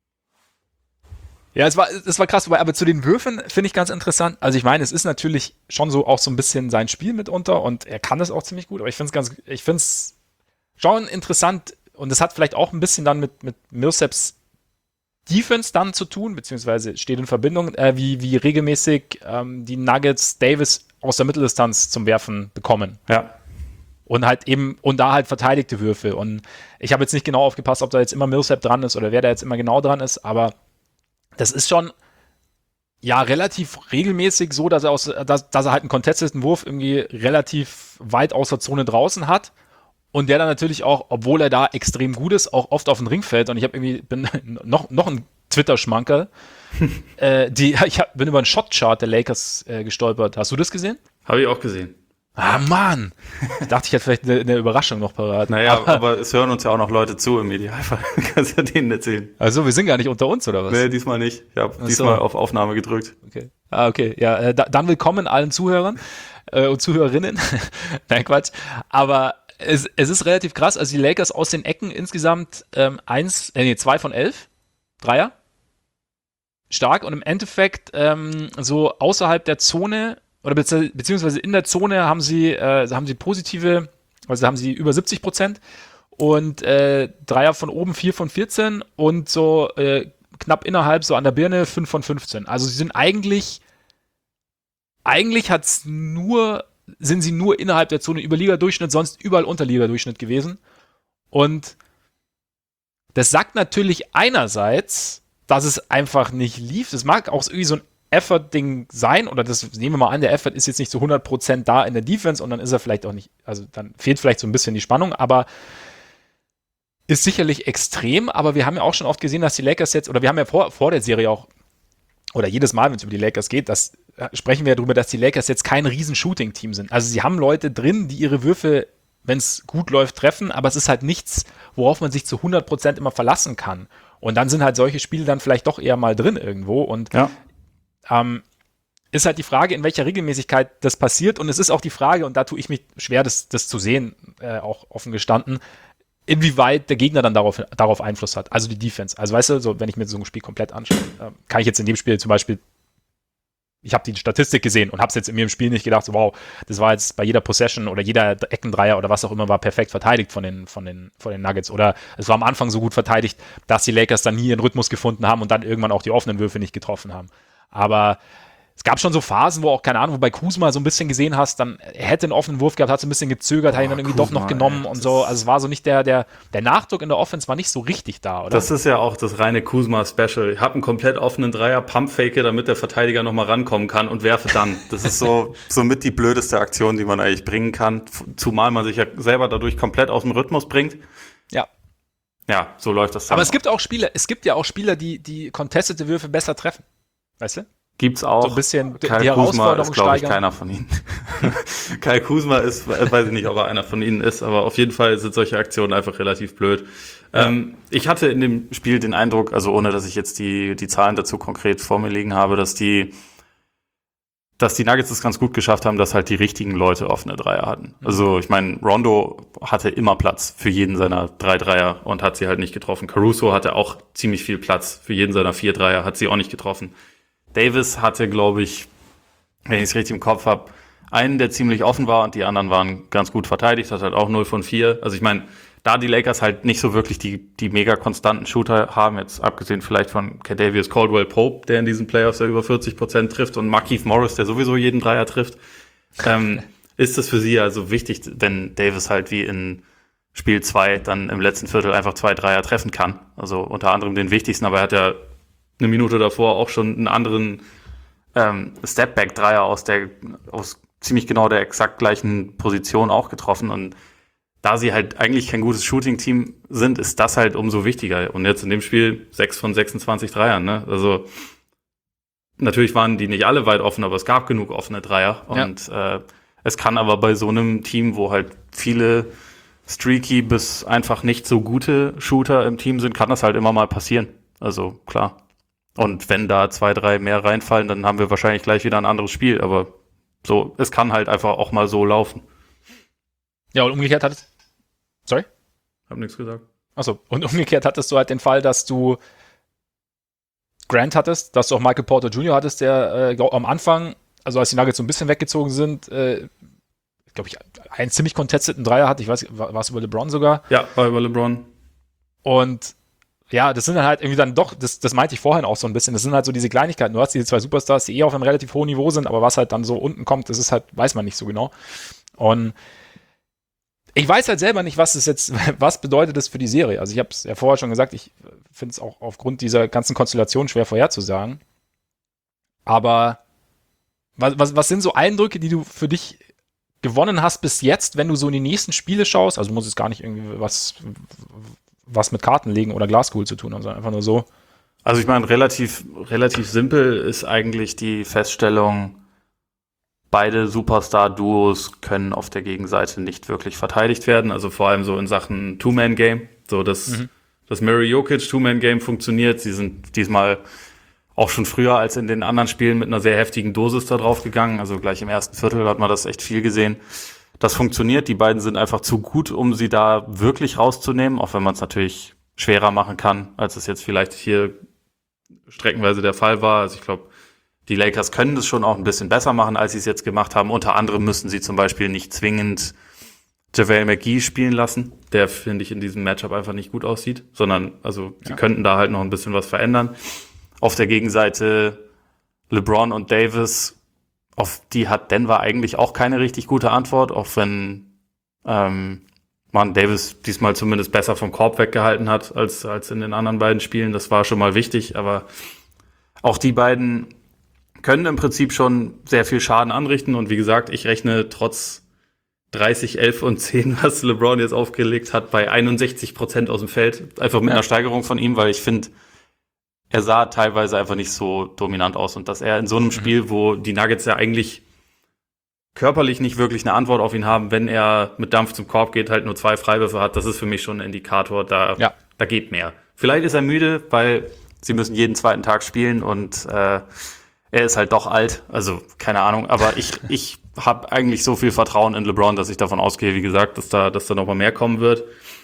Ja, es war, es war krass, aber, aber zu den Würfen finde ich ganz interessant. Also ich meine, es ist natürlich schon so auch so ein bisschen sein Spiel mitunter und er kann das auch ziemlich gut, aber ich finde es ganz, ich finde es schon interessant und es hat vielleicht auch ein bisschen dann mit, mit Millsaps Defense dann zu tun, beziehungsweise steht in Verbindung, äh, wie, wie regelmäßig ähm, die Nuggets Davis aus der Mitteldistanz zum Werfen bekommen. Ja. Und halt eben, und da halt verteidigte Würfe. Und ich habe jetzt nicht genau aufgepasst, ob da jetzt immer Millsap dran ist oder wer da jetzt immer genau dran ist, aber das ist schon ja relativ regelmäßig so, dass er aus, dass, dass er halt einen contesteten Wurf irgendwie relativ weit aus der Zone draußen hat. Und der dann natürlich auch, obwohl er da extrem gut ist, auch oft auf den Ring fällt. Und ich habe irgendwie, bin noch, noch ein Twitter-Schmankerl. äh, die, ich hab, bin über einen Shot-Chart der Lakers äh, gestolpert. Hast du das gesehen? Habe ich auch gesehen. Ah, Mann! Ich dachte, ich hätte vielleicht eine, eine Überraschung noch parat. Naja, aber, aber es hören uns ja auch noch Leute zu im Idealfall. Kannst ja denen erzählen. Also, wir sind gar nicht unter uns, oder was? Nee, diesmal nicht. Ich habe Ach so. diesmal auf Aufnahme gedrückt. Okay. Ah, okay. Ja, äh, da, dann willkommen allen Zuhörern äh, und Zuhörerinnen. Nein, Quatsch. Aber es, es ist relativ krass. Also die Lakers aus den Ecken insgesamt ähm, eins, äh, nee, zwei von elf. Dreier. Stark. Und im Endeffekt ähm, so außerhalb der Zone oder bezieh- beziehungsweise in der Zone haben sie, äh, haben sie positive, also haben sie über siebzig Prozent und äh, Dreier von oben vier von vierzehn und so äh, knapp innerhalb, so an der Birne fünf von fünfzehn. Also sie sind eigentlich, eigentlich hat's nur, sind sie nur innerhalb der Zone über Liga-Durchschnitt, sonst überall unter Liga-Durchschnitt gewesen. Und das sagt natürlich einerseits, dass es einfach nicht lief. Das mag auch irgendwie so ein Effort-Ding sein, oder das nehmen wir mal an, der Effort ist jetzt nicht zu hundert Prozent da in der Defense und dann ist er vielleicht auch nicht, also dann fehlt vielleicht so ein bisschen die Spannung, aber ist sicherlich extrem, aber wir haben ja auch schon oft gesehen, dass die Lakers jetzt, oder wir haben ja vor, vor der Serie auch, oder jedes Mal, wenn es über die Lakers geht, das, äh, sprechen wir ja darüber, dass die Lakers jetzt kein riesen Shooting-Team sind. Also sie haben Leute drin, die ihre Würfe, wenn es gut läuft, treffen, aber es ist halt nichts, worauf man sich zu hundert Prozent immer verlassen kann. Und dann sind halt solche Spiele dann vielleicht doch eher mal drin irgendwo und Ja. ähm, ist halt die Frage, in welcher Regelmäßigkeit das passiert. Und es ist auch die Frage, und da tue ich mich schwer, das, das zu sehen, äh, auch offen gestanden, inwieweit der Gegner dann darauf, darauf Einfluss hat. Also die Defense. Also weißt du, so, wenn ich mir so ein Spiel komplett anschaue, äh, kann ich jetzt in dem Spiel zum Beispiel, ich habe die Statistik gesehen und habe es jetzt in mir im Spiel nicht gedacht, so, wow, das war jetzt bei jeder Possession oder jeder Eckendreier oder was auch immer, war perfekt verteidigt von den, von den, von den Nuggets. Oder es war am Anfang so gut verteidigt, dass die Lakers dann nie ihren Rhythmus gefunden haben und dann irgendwann auch die offenen Würfe nicht getroffen haben. Aber es gab schon so Phasen, wo auch, keine Ahnung, wo bei Kuzma so ein bisschen gesehen hast, dann er hätte einen offenen Wurf gehabt, hat so ein bisschen gezögert, hat ihn dann irgendwie Kuzma, doch noch genommen ey, und so. Also es war so nicht der, der, der Nachdruck in der Offense war nicht so richtig da, oder? Das ist ja auch das reine Kuzma-Special. Ich habe einen komplett offenen Dreier, pumpfake, damit der Verteidiger nochmal rankommen kann und werfe dann. Das ist so somit die blödeste Aktion, die man eigentlich bringen kann, zumal man sich ja selber dadurch komplett aus dem Rhythmus bringt. Ja. Ja, so läuft das dann. Aber es gibt auch Spieler, es gibt ja auch Spieler, die, die contestete Würfe besser treffen. Weißt du? Gibt's auch. So ein bisschen die Kyle Kuzma Herausforderung ist, glaube ich, steigern. keiner von ihnen. Kyle Kuzma ist, weiß ich nicht, ob er einer von ihnen ist, aber auf jeden Fall sind solche Aktionen einfach relativ blöd. Ja. Ähm, ich hatte in dem Spiel den Eindruck, also ohne dass ich jetzt die, die Zahlen dazu konkret vor mir liegen habe, dass die dass die Nuggets es ganz gut geschafft haben, dass halt die richtigen Leute offene Dreier hatten. Also ich meine, Rondo hatte immer Platz für jeden seiner drei Dreier und hat sie halt nicht getroffen. Caruso hatte auch ziemlich viel Platz für jeden seiner vier Dreier, hat sie auch nicht getroffen. Davis hatte, glaube ich, wenn ich es richtig im Kopf habe, einen, der ziemlich offen war und die anderen waren ganz gut verteidigt, hat halt auch null von vier. Also ich meine, da die Lakers halt nicht so wirklich die, die mega konstanten Shooter haben, jetzt abgesehen vielleicht von Kentavious Caldwell-Pope, der in diesen Playoffs ja über vierzig Prozent trifft, und Markieff Morris, der sowieso jeden Dreier trifft, ähm, ist es für sie also wichtig, wenn Davis halt wie in Spiel zwei dann im letzten Viertel einfach zwei Dreier treffen kann. Also unter anderem den wichtigsten, aber er hat ja eine Minute davor auch schon einen anderen ähm, Stepback-Dreier aus der aus ziemlich genau der exakt gleichen Position auch getroffen, und da sie halt eigentlich kein gutes Shooting-Team sind, ist das halt umso wichtiger. Und jetzt in dem Spiel sechs von sechsundzwanzig Dreiern, ne? Also natürlich waren die nicht alle weit offen, aber es gab genug offene Dreier. Ja. Und äh, es kann aber bei so einem Team, wo halt viele streaky bis einfach nicht so gute Shooter im Team sind, kann das halt immer mal passieren. Also klar. Und wenn da zwei, drei mehr reinfallen, dann haben wir wahrscheinlich gleich wieder ein anderes Spiel. Aber so, es kann halt einfach auch mal so laufen. Ja, und umgekehrt hat es. Sorry? Hab nichts gesagt. Achso, und umgekehrt hattest du halt den Fall, dass du Grant hattest, dass du auch Michael Porter Junior hattest, der äh, am Anfang, also als die Nuggets so ein bisschen weggezogen sind, äh, glaube ich, einen ziemlich contesteten Dreier hat. Ich weiß, war es über LeBron sogar? Ja, war über LeBron. Und ja, das sind dann halt irgendwie dann doch, das, das meinte ich vorhin auch so ein bisschen, das sind halt so diese Kleinigkeiten. Du hast diese zwei Superstars, die eh auf einem relativ hohen Niveau sind, aber was halt dann so unten kommt, das ist halt, weiß man nicht so genau. Und ich weiß halt selber nicht, was es jetzt, was bedeutet das für die Serie. Also ich habe es ja vorher schon gesagt, ich finde es auch aufgrund dieser ganzen Konstellation schwer vorherzusagen. Aber was, was, was sind so Eindrücke, die du für dich gewonnen hast bis jetzt, wenn du so in die nächsten Spiele schaust? Also muss es gar nicht irgendwie was, was mit Karten legen oder Glaskugel zu tun haben, sondern einfach nur so. Also ich meine, relativ, relativ simpel ist eigentlich die Feststellung, beide Superstar-Duos können auf der Gegenseite nicht wirklich verteidigt werden. Also vor allem so in Sachen Two-Man-Game. So, dass mhm. das Murray-Jokic Two-Man-Game funktioniert. Sie sind diesmal auch schon früher als in den anderen Spielen mit einer sehr heftigen Dosis da drauf gegangen. Also gleich im ersten Viertel hat man das echt viel gesehen. Das funktioniert. Die beiden sind einfach zu gut, um sie da wirklich rauszunehmen. Auch wenn man es natürlich schwerer machen kann, als es jetzt vielleicht hier streckenweise der Fall war. Also ich glaube, die Lakers können das schon auch ein bisschen besser machen, als sie es jetzt gemacht haben. Unter anderem müssen sie zum Beispiel nicht zwingend JaVale McGee spielen lassen, der, finde ich, in diesem Matchup einfach nicht gut aussieht, sondern also sie ja. könnten da halt noch ein bisschen was verändern. Auf der Gegenseite LeBron und Davis, auf die hat Denver eigentlich auch keine richtig gute Antwort, auch wenn ähm, man Davis diesmal zumindest besser vom Korb weggehalten hat als, als in den anderen beiden Spielen. Das war schon mal wichtig, aber auch die beiden können im Prinzip schon sehr viel Schaden anrichten. Und wie gesagt, ich rechne trotz dreißig, elf und zehn, was LeBron jetzt aufgelegt hat, bei einundsechzig Prozent aus dem Feld. Einfach mit ja. einer Steigerung von ihm, weil ich finde, er sah teilweise einfach nicht so dominant aus. Und dass er in so einem mhm. Spiel, wo die Nuggets ja eigentlich körperlich nicht wirklich eine Antwort auf ihn haben, wenn er mit Dampf zum Korb geht, halt nur zwei Freiwürfe hat, das ist für mich schon ein Indikator, da, ja. da geht mehr. Vielleicht ist er müde, weil sie müssen jeden zweiten Tag spielen und äh, er ist halt doch alt, also keine Ahnung, aber ich ich habe eigentlich so viel Vertrauen in LeBron, dass ich davon ausgehe, wie gesagt, dass da dass da noch mal mehr kommen wird.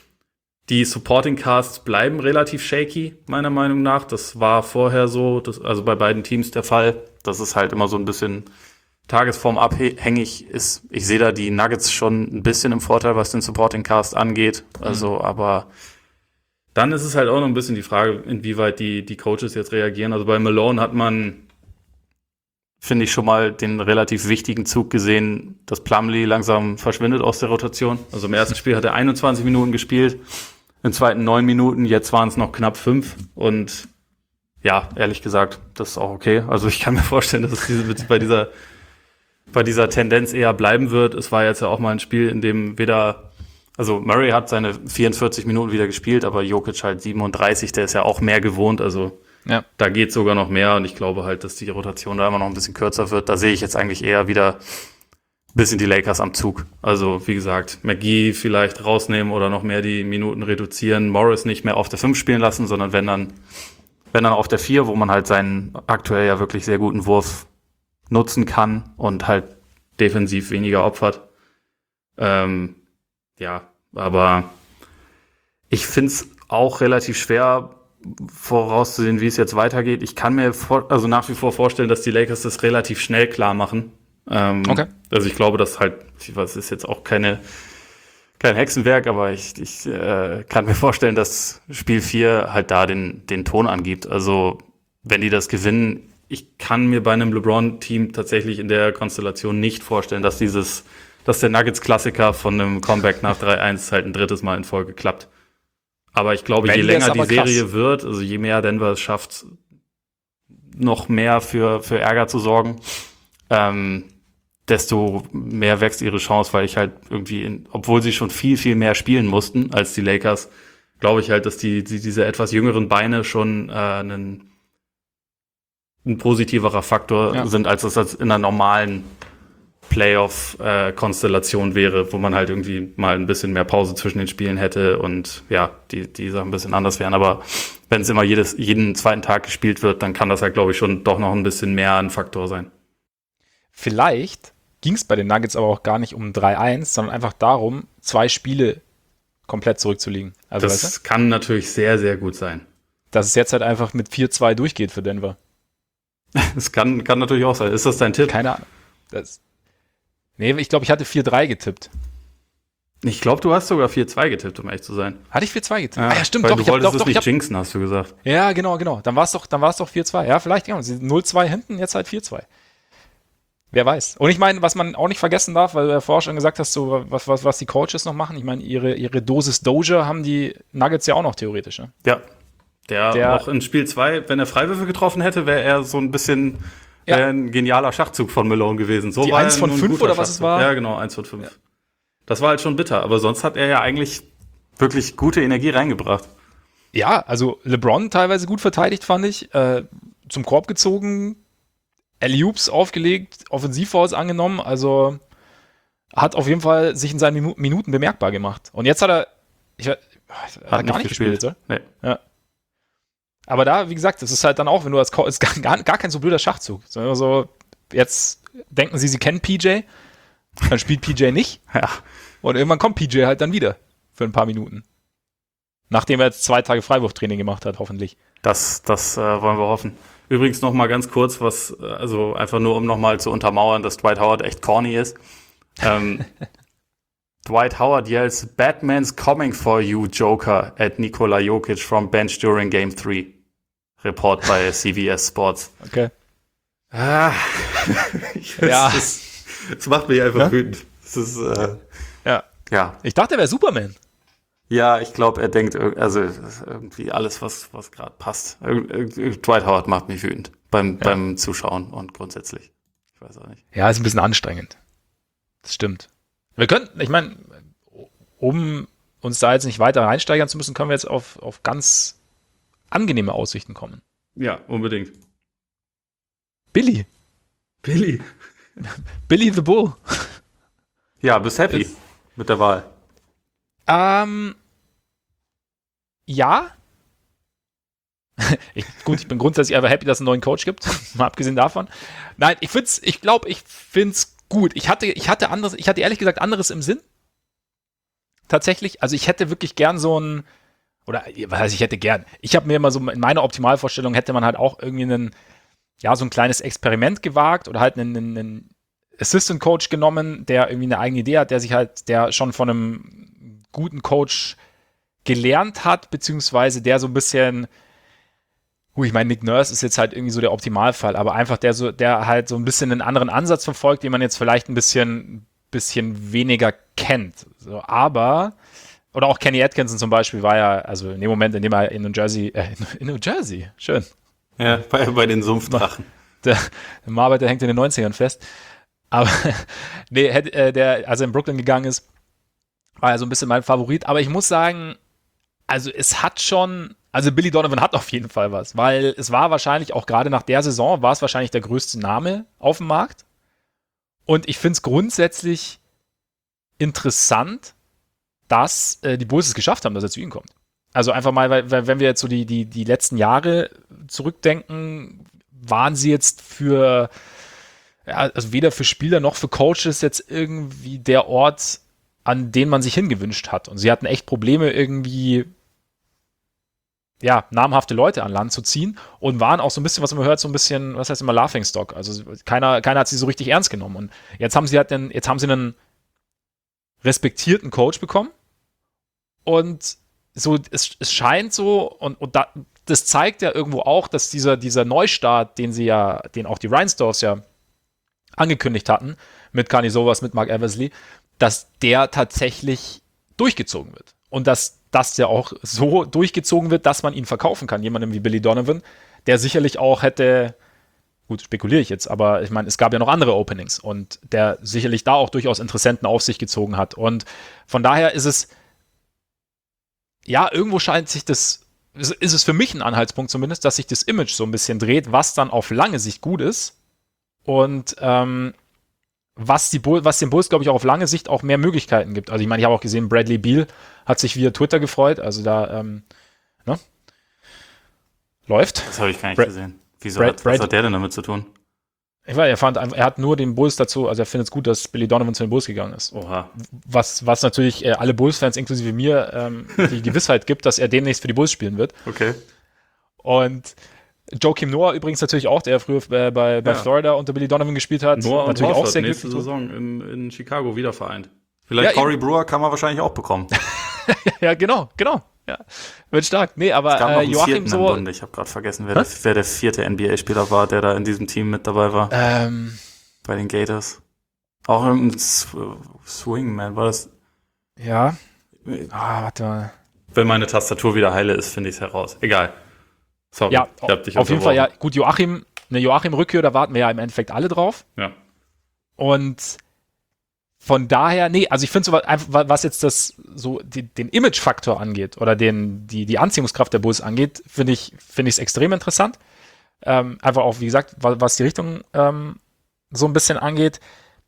Die Supporting Casts bleiben relativ shaky, meiner Meinung nach. Das war vorher so, das, also bei beiden Teams der Fall. Das ist halt immer so ein bisschen tagesformabhängig ist. Ich sehe da die Nuggets schon ein bisschen im Vorteil, was den Supporting Cast angeht. Also, mhm. aber dann ist es halt auch noch ein bisschen die Frage, inwieweit die die Coaches jetzt reagieren. Also bei Malone hat man, finde ich, schon mal den relativ wichtigen Zug gesehen, dass Plumlee langsam verschwindet aus der Rotation. Also im ersten Spiel hat er einundzwanzig Minuten gespielt, im zweiten neun Minuten, jetzt waren es noch knapp fünf. Und ja, ehrlich gesagt, das ist auch okay. Also ich kann mir vorstellen, dass es diese, bei dieser bei dieser Tendenz eher bleiben wird. Es war jetzt ja auch mal ein Spiel, in dem weder, also Murray hat seine vierundvierzig Minuten wieder gespielt, aber Jokic halt siebenunddreißig, der ist ja auch mehr gewohnt, also ja. Da geht sogar noch mehr und ich glaube halt, dass die Rotation da immer noch ein bisschen kürzer wird. Da sehe ich jetzt eigentlich eher wieder ein bisschen die Lakers am Zug. Also wie gesagt, McGee vielleicht rausnehmen oder noch mehr die Minuten reduzieren, Morris nicht mehr auf der fünf spielen lassen, sondern wenn dann wenn dann auf der vier, wo man halt seinen aktuell ja wirklich sehr guten Wurf nutzen kann und halt defensiv weniger opfert. Ähm, ja, aber ich finde es auch relativ schwer vorauszusehen, wie es jetzt weitergeht. Ich kann mir vor, also nach wie vor vorstellen, dass die Lakers das relativ schnell klar machen. Ähm, Okay. Also ich glaube, dass halt, ich weiß, es ist jetzt auch keine kein Hexenwerk, aber ich, ich äh, kann mir vorstellen, dass Spiel vier halt da den, den Ton angibt. Also wenn die das gewinnen, ich kann mir bei einem LeBron-Team tatsächlich in der Konstellation nicht vorstellen, dass dieses, dass der Nuggets-Klassiker von einem Comeback nach drei eins halt ein drittes Mal in Folge klappt. Aber ich glaube, Wenn je wär's länger die aber krass. Serie wird, also je mehr Denver es schafft, noch mehr für, für Ärger zu sorgen, ähm, desto mehr wächst ihre Chance, weil ich halt irgendwie, in, obwohl sie schon viel, viel mehr spielen mussten als die Lakers, glaube ich halt, dass die, die diese etwas jüngeren Beine schon äh, ein, ein positiverer Faktor Ja. sind, als das als in einer normalen Playoff-Konstellation äh, wäre, wo man halt irgendwie mal ein bisschen mehr Pause zwischen den Spielen hätte und ja, die, die Sachen ein bisschen anders wären. Aber wenn es immer jedes, jeden zweiten Tag gespielt wird, dann kann das halt, glaube ich, schon doch noch ein bisschen mehr ein Faktor sein. Vielleicht ging es bei den Nuggets aber auch gar nicht um drei eins, sondern einfach darum, zwei Spiele komplett zurückzulegen. Also, Das weißt du, kann natürlich sehr, sehr gut sein. dass es jetzt halt einfach mit vier zwei durchgeht für Denver. Das kann, kann natürlich auch sein. Ist das dein Tipp? Keine Ahnung. Das, nee, ich glaube, ich hatte vier drei getippt. Ich glaube, du hast sogar vier zwei getippt, um echt zu sein. Hatte ich vier zwei getippt? ah ja, stimmt, weil doch. Du Ich hab, wolltest doch, es doch, ich nicht hab, jinxen, hast du gesagt. ja, genau, genau. Dann war es doch, dann war es doch vier zwei. Ja, vielleicht, ja. Sie null zwei hinten, jetzt halt vier zwei. Wer weiß. Und ich meine, was man auch nicht vergessen darf, weil du ja vorher schon gesagt hast, so, was, was, was die Coaches noch machen. Ich meine, ihre, ihre Dosis Doja haben die Nuggets ja auch noch theoretisch. Ne? Ja. Der, Der- auch in Spiel zwei, wenn er Freiwürfe getroffen hätte, wäre er so ein bisschen Ja. wär ein genialer Schachzug von Malone gewesen. So Die war eins er von nur ein fünf guter oder was es Schachzug. war? Ja, genau, eins von fünf. Das war halt schon bitter, aber sonst hat er ja eigentlich wirklich gute Energie reingebracht. Ja, also LeBron teilweise gut verteidigt, fand ich. Äh, zum Korb gezogen, Alley-Oops aufgelegt, Offensivfouls angenommen. Also hat auf jeden Fall sich in seinen Minu- Minuten bemerkbar gemacht. Und jetzt hat er, ich, hat er gar nicht gespielt, oder? Nee. Ja. Aber da, wie gesagt, das ist halt dann auch, wenn du als Co- ist gar, gar, gar kein so blöder Schachzug. Sondern so, jetzt denken sie, sie kennen P J, dann spielt P J nicht. Ja. Und irgendwann kommt P J halt dann wieder für ein paar Minuten. Nachdem er jetzt zwei Tage Freiwurftraining gemacht hat, hoffentlich. Das, das äh, wollen wir hoffen. Übrigens noch mal ganz kurz, was, äh, also einfach nur, um noch mal zu untermauern, dass Dwight Howard echt corny ist. Ähm, Dwight Howard yells, "Batman's coming for you, Joker," at Nikola Jokic from bench during Game three. Report bei C B S Sports. Okay. Ah, ich weiß, Ja. das, das macht mich einfach Ja? wütend. Das ist, äh, Ja. ja. Ich dachte, er wäre Superman. Ja, ich glaube, er denkt, irg- also irgendwie alles, was, was gerade passt. Ir- ir- Dwight Howard macht mich wütend beim, Ja. beim Zuschauen und grundsätzlich. Ich weiß auch nicht. Ja, ist ein bisschen anstrengend. Das stimmt. Wir könnten, ich meine, um uns da jetzt nicht weiter reinsteigern zu müssen, können wir jetzt auf, auf ganz angenehme Aussichten kommen. Ja, unbedingt. Billy. Billy. Billy the Bull. Ja, bist happy Das- mit der Wahl. Ähm, ja. ich, gut, ich bin grundsätzlich einfach happy, dass es einen neuen Coach gibt. Mal abgesehen davon. Nein, ich find's, ich glaube, ich find's gut. Ich hatte, ich hatte anderes, ich hatte ehrlich gesagt anderes im Sinn. Tatsächlich. Also ich hätte wirklich gern so ein, oder was heißt, ich hätte gern. Ich habe mir immer so, in meiner Optimalvorstellung hätte man halt auch irgendwie einen, ja, so ein kleines Experiment gewagt oder halt einen, einen, einen Assistant Coach genommen, der irgendwie eine eigene Idee hat, der sich halt, der schon von einem guten Coach gelernt hat, beziehungsweise der so ein bisschen, gut, ich meine, Nick Nurse ist jetzt halt irgendwie so der Optimalfall, aber einfach der so, der halt so ein bisschen einen anderen Ansatz verfolgt, den man jetzt vielleicht ein bisschen, bisschen weniger kennt. So, aber, oder auch Kenny Atkinson zum Beispiel war ja, also in dem Moment, in dem er in New Jersey, äh, in New Jersey, schön, Ja, bei, bei den Sumpfdrachen. der, der Marbert, der hängt in den neunzigern fest. Aber nee, hätte, äh, der, als er in Brooklyn gegangen ist, war ja so ein bisschen mein Favorit. Aber ich muss sagen, also es hat schon, also Billy Donovan hat auf jeden Fall was, weil es war wahrscheinlich auch gerade nach der Saison, war es wahrscheinlich der größte Name auf dem Markt. Und ich finde es grundsätzlich interessant, dass äh, die Bulls es geschafft haben, dass er zu ihnen kommt. Also einfach mal, weil, weil wenn wir jetzt so die, die, die letzten Jahre zurückdenken, waren sie jetzt für ja, also weder für Spieler noch für Coaches jetzt irgendwie der Ort, an den man sich hingewünscht hat. Und sie hatten echt Probleme, irgendwie ja, namhafte Leute an Land zu ziehen und waren auch so ein bisschen, was man hört, so ein bisschen, was heißt immer, Laughingstock. Also keiner, keiner hat sie so richtig ernst genommen. Und jetzt haben sie halt den, jetzt haben sie einen respektierten Coach bekommen. Und so, es, es scheint so, und, und da, das zeigt ja irgendwo auch, dass dieser, dieser Neustart, den sie ja, den auch die Reinsdorfs ja angekündigt hatten, mit Karnisovas, mit Mark Eversley, dass der tatsächlich durchgezogen wird. Und dass das ja auch so durchgezogen wird, dass man ihn verkaufen kann. Jemandem wie Billy Donovan, der sicherlich auch hätte, gut, spekuliere ich jetzt, aber ich meine, es gab ja noch andere Openings und der sicherlich da auch durchaus Interessenten auf sich gezogen hat. Und von daher ist es, ja, irgendwo scheint sich das, ist es für mich ein Anhaltspunkt zumindest, dass sich das Image so ein bisschen dreht, was dann auf lange Sicht gut ist und ähm, was, die Bull, was den Bulls, glaube ich, auch auf lange Sicht auch mehr Möglichkeiten gibt. Also ich meine, ich habe auch gesehen, Bradley Beal hat sich via Twitter gefreut, also da, ähm, ne? Läuft. Das habe ich gar nicht Brad, gesehen. Wieso Brad, hat, Brad, was hat der denn damit zu tun? Ich weiß, er fand, er hat nur den Bulls dazu, also er findet es gut, dass Billy Donovan zu den Bulls gegangen ist. Oha. Was, was natürlich äh, alle Bulls-Fans, inklusive mir, ähm, die Gewissheit gibt, dass er demnächst für die Bulls spielen wird. Okay. Und Joakim Noah übrigens natürlich auch, der früher bei, bei, bei Ja. Florida unter Billy Donovan gespielt hat. Noah natürlich und auch Horford sehr nächste glücklich. Saison in, in Chicago wieder vereint. Vielleicht Ja, Corey Brewer kann man wahrscheinlich auch bekommen. Ja, genau, genau. Ja. Wird stark. Nee, aber Es gab noch äh, einen Joachim vierten so. im Bunde. Ich habe gerade vergessen, wer der, wer der vierte N B A-Spieler war, der da in diesem Team mit dabei war. Ähm, Bei den Gators. Auch irgendein Sw- Swingman, war das? ja. Ah, warte mal. Wenn meine Tastatur wieder heile ist, finde ich es heraus. Egal. Sorry, Ja, ich hab dich auf jeden Fall, ja. unterbrochen. Gut, Joachim, eine Joachim-Rückkehr, da warten wir ja im Endeffekt alle drauf. Ja. Und von daher, nee, also ich finde so, was, was jetzt das so die, den Image-Faktor angeht oder den, die, die Anziehungskraft der Bulls angeht, finde ich finde ich es extrem interessant. Ähm, einfach auch, wie gesagt, was, was die Richtung ähm, so ein bisschen angeht.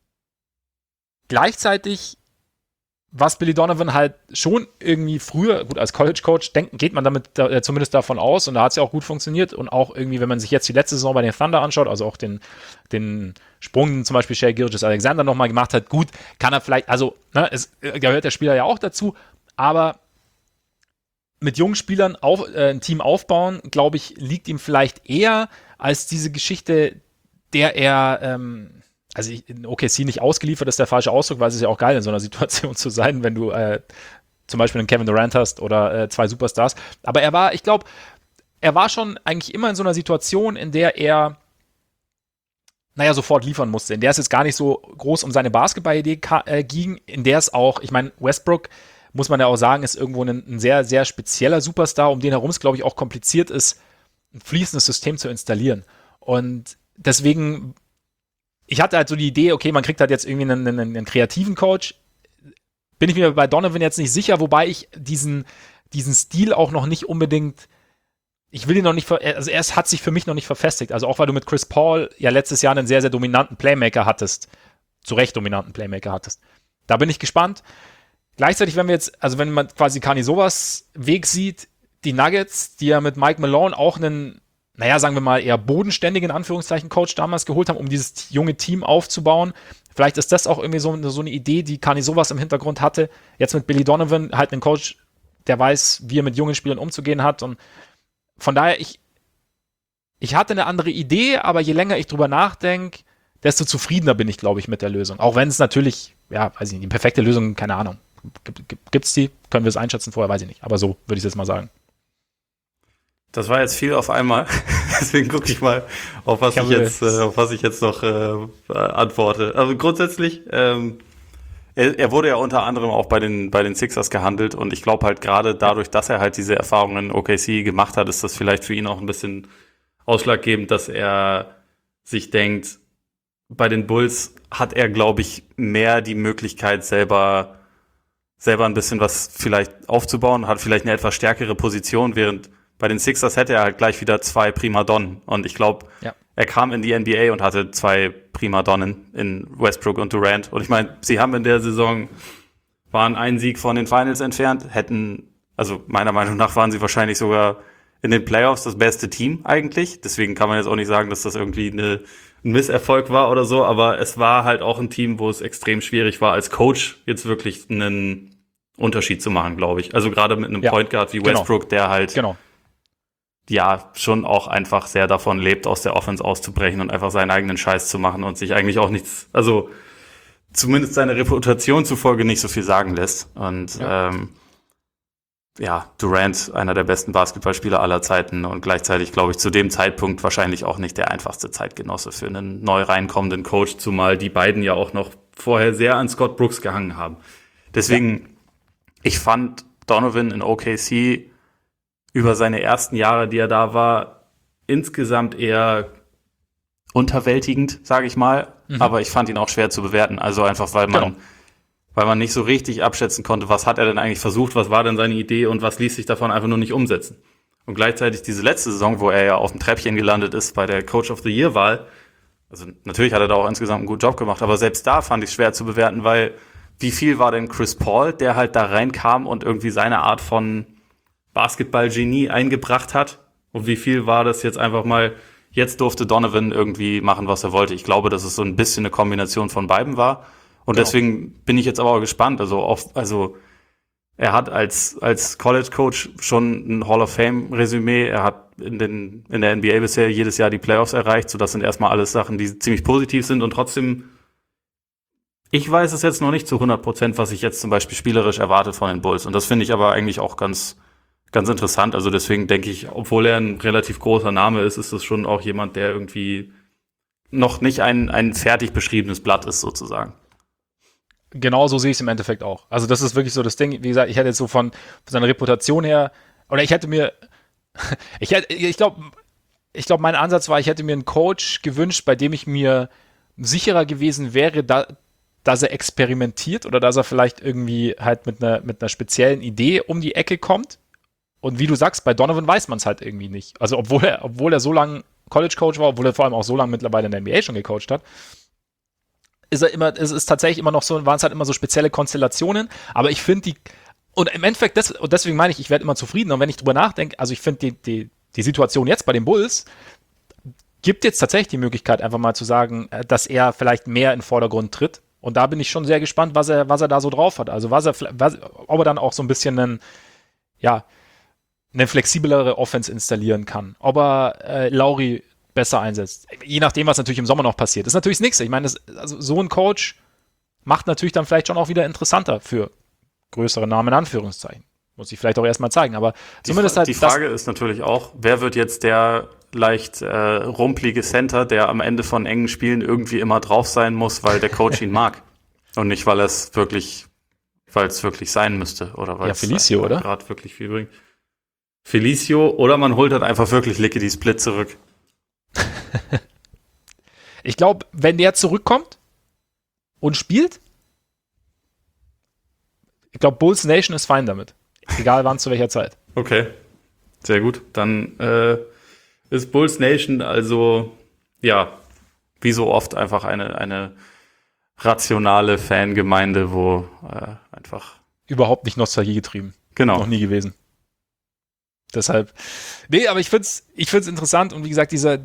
Gleichzeitig, was Billy Donovan halt schon irgendwie früher, gut, als College-Coach, denkt, geht man damit da, äh, zumindest davon aus, und da hat es ja auch gut funktioniert, und auch irgendwie, wenn man sich jetzt die letzte Saison bei den Thunder anschaut, also auch den, den Sprung, den zum Beispiel Shai Gilgeous-Alexander nochmal gemacht hat, gut, kann er vielleicht, also, ne, es äh, gehört der Spieler ja auch dazu, aber mit jungen Spielern auf, äh, ein Team aufbauen, glaube ich, liegt ihm vielleicht eher als diese Geschichte, der er, ähm, also in O K C nicht ausgeliefert ist der falsche Ausdruck, weil es ist ja auch geil, in so einer Situation zu sein, wenn du äh, zum Beispiel einen Kevin Durant hast oder äh, zwei Superstars. Aber er war, ich glaube, er war schon eigentlich immer in so einer Situation, in der er, naja, sofort liefern musste, in der es jetzt gar nicht so groß um seine Basketball-Idee ka- äh, ging, in der es auch, ich meine, Westbrook, muss man ja auch sagen, ist irgendwo ein, ein sehr, sehr spezieller Superstar, um den herum es, glaube ich, auch kompliziert ist, ein fließendes System zu installieren. Und deswegen, ich hatte halt so die Idee, okay, man kriegt halt jetzt irgendwie einen, einen, einen kreativen Coach. Bin ich mir bei Donovan jetzt nicht sicher, wobei ich diesen, diesen Stil auch noch nicht unbedingt, ich will ihn noch nicht, ver- also er hat sich für mich noch nicht verfestigt. Also auch weil du mit Chris Paul ja letztes Jahr einen sehr, sehr dominanten Playmaker hattest, zu Recht dominanten Playmaker hattest. Da bin ich gespannt. Gleichzeitig, wenn wir jetzt, also wenn man quasi Karnisovas Weg sieht, die Nuggets, die ja mit Mike Malone auch einen, naja, sagen wir mal, eher bodenständigen, in Anführungszeichen, Coach damals geholt haben, um dieses junge Team aufzubauen. Vielleicht ist das auch irgendwie so, so eine Idee, die Karnisovas im Hintergrund hatte. Jetzt mit Billy Donovan, halt einen Coach, der weiß, wie er mit jungen Spielern umzugehen hat. Und von daher, ich, ich hatte eine andere Idee, aber je länger ich drüber nachdenke, desto zufriedener bin ich, glaube ich, mit der Lösung. Auch wenn es natürlich, ja, weiß ich nicht, die perfekte Lösung, keine Ahnung. Gibt es die? Können wir es einschätzen vorher? Weiß ich nicht. Aber so würde ich es jetzt mal sagen. Das war jetzt viel auf einmal. Deswegen gucke ich mal, auf was ich, ich jetzt, äh, auf was ich jetzt noch äh, antworte. Also grundsätzlich, ähm, er, er wurde ja unter anderem auch bei den, bei den Sixers gehandelt, und ich glaube halt gerade dadurch, dass er halt diese Erfahrungen in O K C gemacht hat, ist das vielleicht für ihn auch ein bisschen ausschlaggebend, dass er sich denkt, bei den Bulls hat er, glaube ich, mehr die Möglichkeit, selber selber ein bisschen was vielleicht aufzubauen, hat vielleicht eine etwas stärkere Position, während bei den Sixers hätte er halt gleich wieder zwei Primadonnen. Und ich glaube, ja. er kam in die N B A und hatte zwei Primadonnen in Westbrook und Durant. Und ich meine, sie haben in der Saison, waren einen Sieg von den Finals entfernt, hätten, also meiner Meinung nach waren sie wahrscheinlich sogar in den Playoffs das beste Team eigentlich. Deswegen kann man jetzt auch nicht sagen, dass das irgendwie eine, ein Misserfolg war oder so, aber es war halt auch ein Team, wo es extrem schwierig war, als Coach jetzt wirklich einen Unterschied zu machen, glaube ich. Also gerade mit einem Ja, Point Guard wie Westbrook, genau. der halt Genau. ja schon auch einfach sehr davon lebt, aus der Offense auszubrechen und einfach seinen eigenen Scheiß zu machen und sich eigentlich auch nichts, also zumindest seine Reputation zufolge nicht so viel sagen lässt. Und ja, ähm, ja Durant, einer der besten Basketballspieler aller Zeiten und gleichzeitig, glaube ich, zu dem Zeitpunkt wahrscheinlich auch nicht der einfachste Zeitgenosse für einen neu reinkommenden Coach, zumal die beiden ja auch noch vorher sehr an Scott Brooks gehangen haben. Deswegen, ja. Ich fand Donovan in O K C über seine ersten Jahre, die er da war, insgesamt eher unterwältigend, sage ich mal. Mhm. Aber ich fand ihn auch schwer zu bewerten. Also einfach, weil man, genau. weil man nicht so richtig abschätzen konnte, was hat er denn eigentlich versucht, was war denn seine Idee und was ließ sich davon einfach nur nicht umsetzen. Und gleichzeitig diese letzte Saison, wo er ja auf dem Treppchen gelandet ist bei der Coach of the Year-Wahl, also natürlich hat er da auch insgesamt einen guten Job gemacht, aber selbst da fand ich es schwer zu bewerten, weil wie viel war denn Chris Paul, der halt da reinkam und irgendwie seine Art von Basketball-Genie eingebracht hat? Und wie viel war das jetzt einfach mal, jetzt durfte Donovan irgendwie machen, was er wollte? Ich glaube, dass es so ein bisschen eine Kombination von beiden war. Und genau. Deswegen bin ich jetzt aber auch gespannt. Also, auf, also er hat als, als College-Coach schon ein Hall-of-Fame-Resümee. Er hat in, den, in der N B A bisher jedes Jahr die Playoffs erreicht. So, das sind erstmal alles Sachen, die ziemlich positiv sind. Und trotzdem, ich weiß es jetzt noch nicht zu hundert Prozent, was ich jetzt zum Beispiel spielerisch erwarte von den Bulls. Und das finde ich aber eigentlich auch ganz, ganz interessant. Also deswegen denke ich, obwohl er ein relativ großer Name ist, ist das schon auch jemand, der irgendwie noch nicht ein, ein fertig beschriebenes Blatt ist, sozusagen. Genau so sehe ich es im Endeffekt auch. Also das ist wirklich so das Ding, wie gesagt, ich hätte jetzt so von, von seiner Reputation her, oder ich hätte mir, ich hätte, ich glaube, ich glaube, mein Ansatz war, ich hätte mir einen Coach gewünscht, bei dem ich mir sicherer gewesen wäre, da, dass er experimentiert oder dass er vielleicht irgendwie halt mit einer, mit einer speziellen Idee um die Ecke kommt. Und wie du sagst, bei Donovan weiß man es halt irgendwie nicht. Also obwohl er, obwohl er so lange College-Coach war, obwohl er vor allem auch so lange mittlerweile in der N B A schon gecoacht hat, ist er immer, es ist tatsächlich immer noch so, waren es halt immer so spezielle Konstellationen. Aber ich finde die, und im Endeffekt, das, und deswegen meine ich, ich werde immer zufrieden. Und wenn ich drüber nachdenke, also ich finde die, die, die Situation jetzt bei den Bulls gibt jetzt tatsächlich die Möglichkeit, einfach mal zu sagen, dass er vielleicht mehr in den Vordergrund tritt. Und da bin ich schon sehr gespannt, was er, was er da so drauf hat. Also was er, was, ob er dann auch so ein bisschen einen, ja, eine flexiblere Offense installieren kann. Ob er äh, Lauri besser einsetzt. Je nachdem, was natürlich im Sommer noch passiert. Das ist natürlich das Nächste. Ich meine, das, also so ein Coach macht natürlich dann vielleicht schon auch wieder interessanter für größere Namen in Anführungszeichen. Muss ich vielleicht auch erstmal zeigen. Aber die zumindest Fra- halt. Die Frage ist natürlich auch, wer wird jetzt der leicht äh, rumpelige Center, der am Ende von engen Spielen irgendwie immer drauf sein muss, weil der Coach ihn mag. Und nicht, weil es wirklich, weil es wirklich sein müsste. Oder weil ja, Felicio, es oder? gerade wirklich viel bringt. Felicio, oder man holt halt einfach wirklich Lickety Split zurück. Ich glaube, wenn der zurückkommt und spielt, ich glaube, Bulls Nation ist fein damit. Egal wann, zu welcher Zeit. Okay, sehr gut. Dann äh, ist Bulls Nation also, ja, wie so oft einfach eine, eine rationale Fangemeinde, wo äh, einfach überhaupt nicht Nostalgie getrieben. Genau. Noch nie gewesen. Deshalb, nee, aber ich find's, ich find's interessant und wie gesagt, dieser,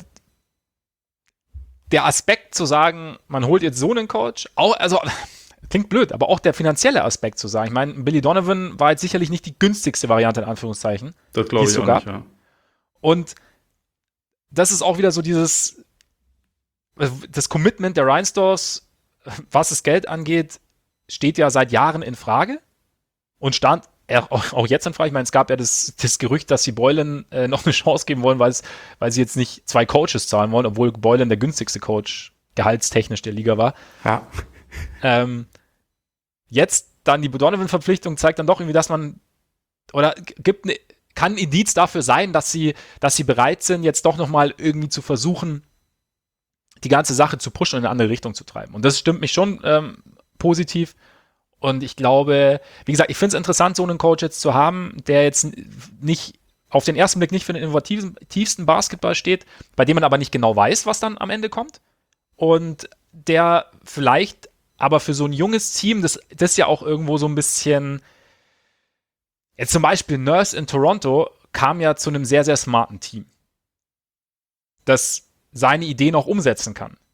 der Aspekt zu sagen, man holt jetzt so einen Coach, auch, also, klingt blöd, aber auch der finanzielle Aspekt zu sagen. Ich meine, Billy Donovan war jetzt sicherlich nicht die günstigste Variante, in Anführungszeichen. Das glaube ich auch nicht, ja. Und das ist auch wieder so dieses, das Commitment der Rhinestores, was das Geld angeht, steht ja seit Jahren in Frage und stand auch, auch jetzt in Frage. Ich meine, es gab ja das, das Gerücht, dass sie Boylan äh, noch eine Chance geben wollen, weil sie jetzt nicht zwei Coaches zahlen wollen, obwohl Boylan der günstigste Coach gehaltstechnisch der Liga war. Ja. Ähm, jetzt dann die Donovan-Verpflichtung zeigt dann doch irgendwie, dass man oder gibt eine, kann ein Indiz dafür sein, dass sie, dass sie bereit sind, jetzt doch nochmal irgendwie zu versuchen, die ganze Sache zu pushen und in eine andere Richtung zu treiben. Und das stimmt mich schon ähm, positiv. Und ich glaube, wie gesagt, ich finde es interessant, so einen Coach jetzt zu haben, der jetzt nicht auf den ersten Blick nicht für den innovativsten Basketball steht, bei dem man aber nicht genau weiß, was dann am Ende kommt. Und der vielleicht aber für so ein junges Team, das, das ja auch irgendwo so ein bisschen, jetzt zum Beispiel Nurse in Toronto kam ja zu einem sehr, sehr smarten Team, das seine Ideen auch umsetzen kann.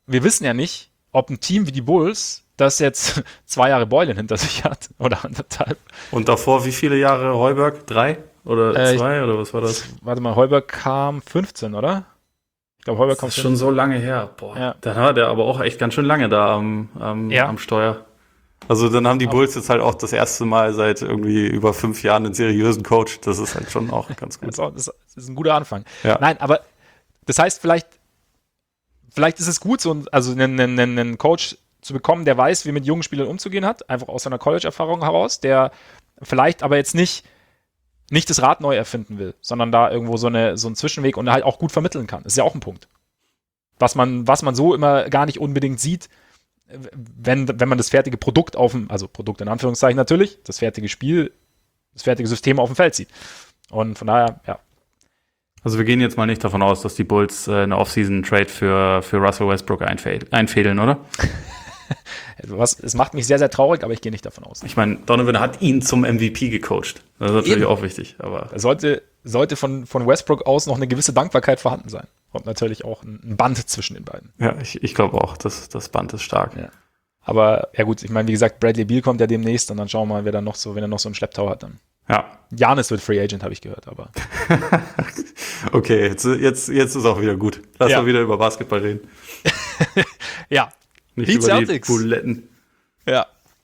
wir wissen ja nicht, ob ein Team wie die Bulls, das jetzt zwei Jahre Boylan hinter sich hat, oder anderthalb. Und davor wie viele Jahre Heuberg? Drei? Oder Äh, zwei? Oder was war das? Warte mal, Heuberg kam fünfzehn, oder? Ich glaube, Heuberg kam Das ist schon so lange her. Boah, Ja. dann war der aber auch echt ganz schön lange da am, am, Ja. am Steuer. Also dann haben die Bulls jetzt halt auch das erste Mal seit irgendwie über fünf Jahren einen seriösen Coach. Das ist halt schon auch ganz Das gut. ist, auch, das ist ein guter Anfang. Ja. Nein, aber das heißt, vielleicht, vielleicht ist es gut, so ein- also einen, einen, einen Coach zu bekommen, der weiß, wie mit jungen Spielern umzugehen hat, einfach aus seiner College-Erfahrung heraus, der vielleicht aber jetzt nicht, nicht das Rad neu erfinden will, sondern da irgendwo so, eine, so einen Zwischenweg und halt auch gut vermitteln kann. Das ist ja auch ein Punkt. Was man, was man so immer gar nicht unbedingt sieht, wenn, wenn man das fertige Produkt auf dem, also Produkt in Anführungszeichen natürlich, das fertige Spiel, das fertige System auf dem Feld sieht. Und von daher, ja. Also wir gehen jetzt mal nicht davon aus, dass die Bulls äh, eine Offseason-Trade für, für Russell Westbrook einfäd- einfädeln, oder? Was, es macht mich sehr, sehr traurig, aber ich gehe nicht davon aus. Ich meine, Donovan hat ihn zum M V P gecoacht. Das ist natürlich Eben. auch wichtig. Aber Da sollte, sollte von, von Westbrook aus noch eine gewisse Dankbarkeit vorhanden sein. Und natürlich auch ein, ein Band zwischen den beiden. ja, ich, ich glaube auch, das, das Band ist stark. Ja. Aber ja gut, ich meine, wie gesagt, Bradley Beal kommt ja demnächst und dann schauen wir mal, wer dann noch so, wenn er noch so einen Schlepptau hat dann. Ja. Giannis wird Free Agent, habe ich gehört, aber. Okay, jetzt, jetzt, jetzt ist auch wieder gut. Lass Ja. mal wieder über Basketball reden. Ja. Nicht Heat über Celtics. die Buletten. Ja.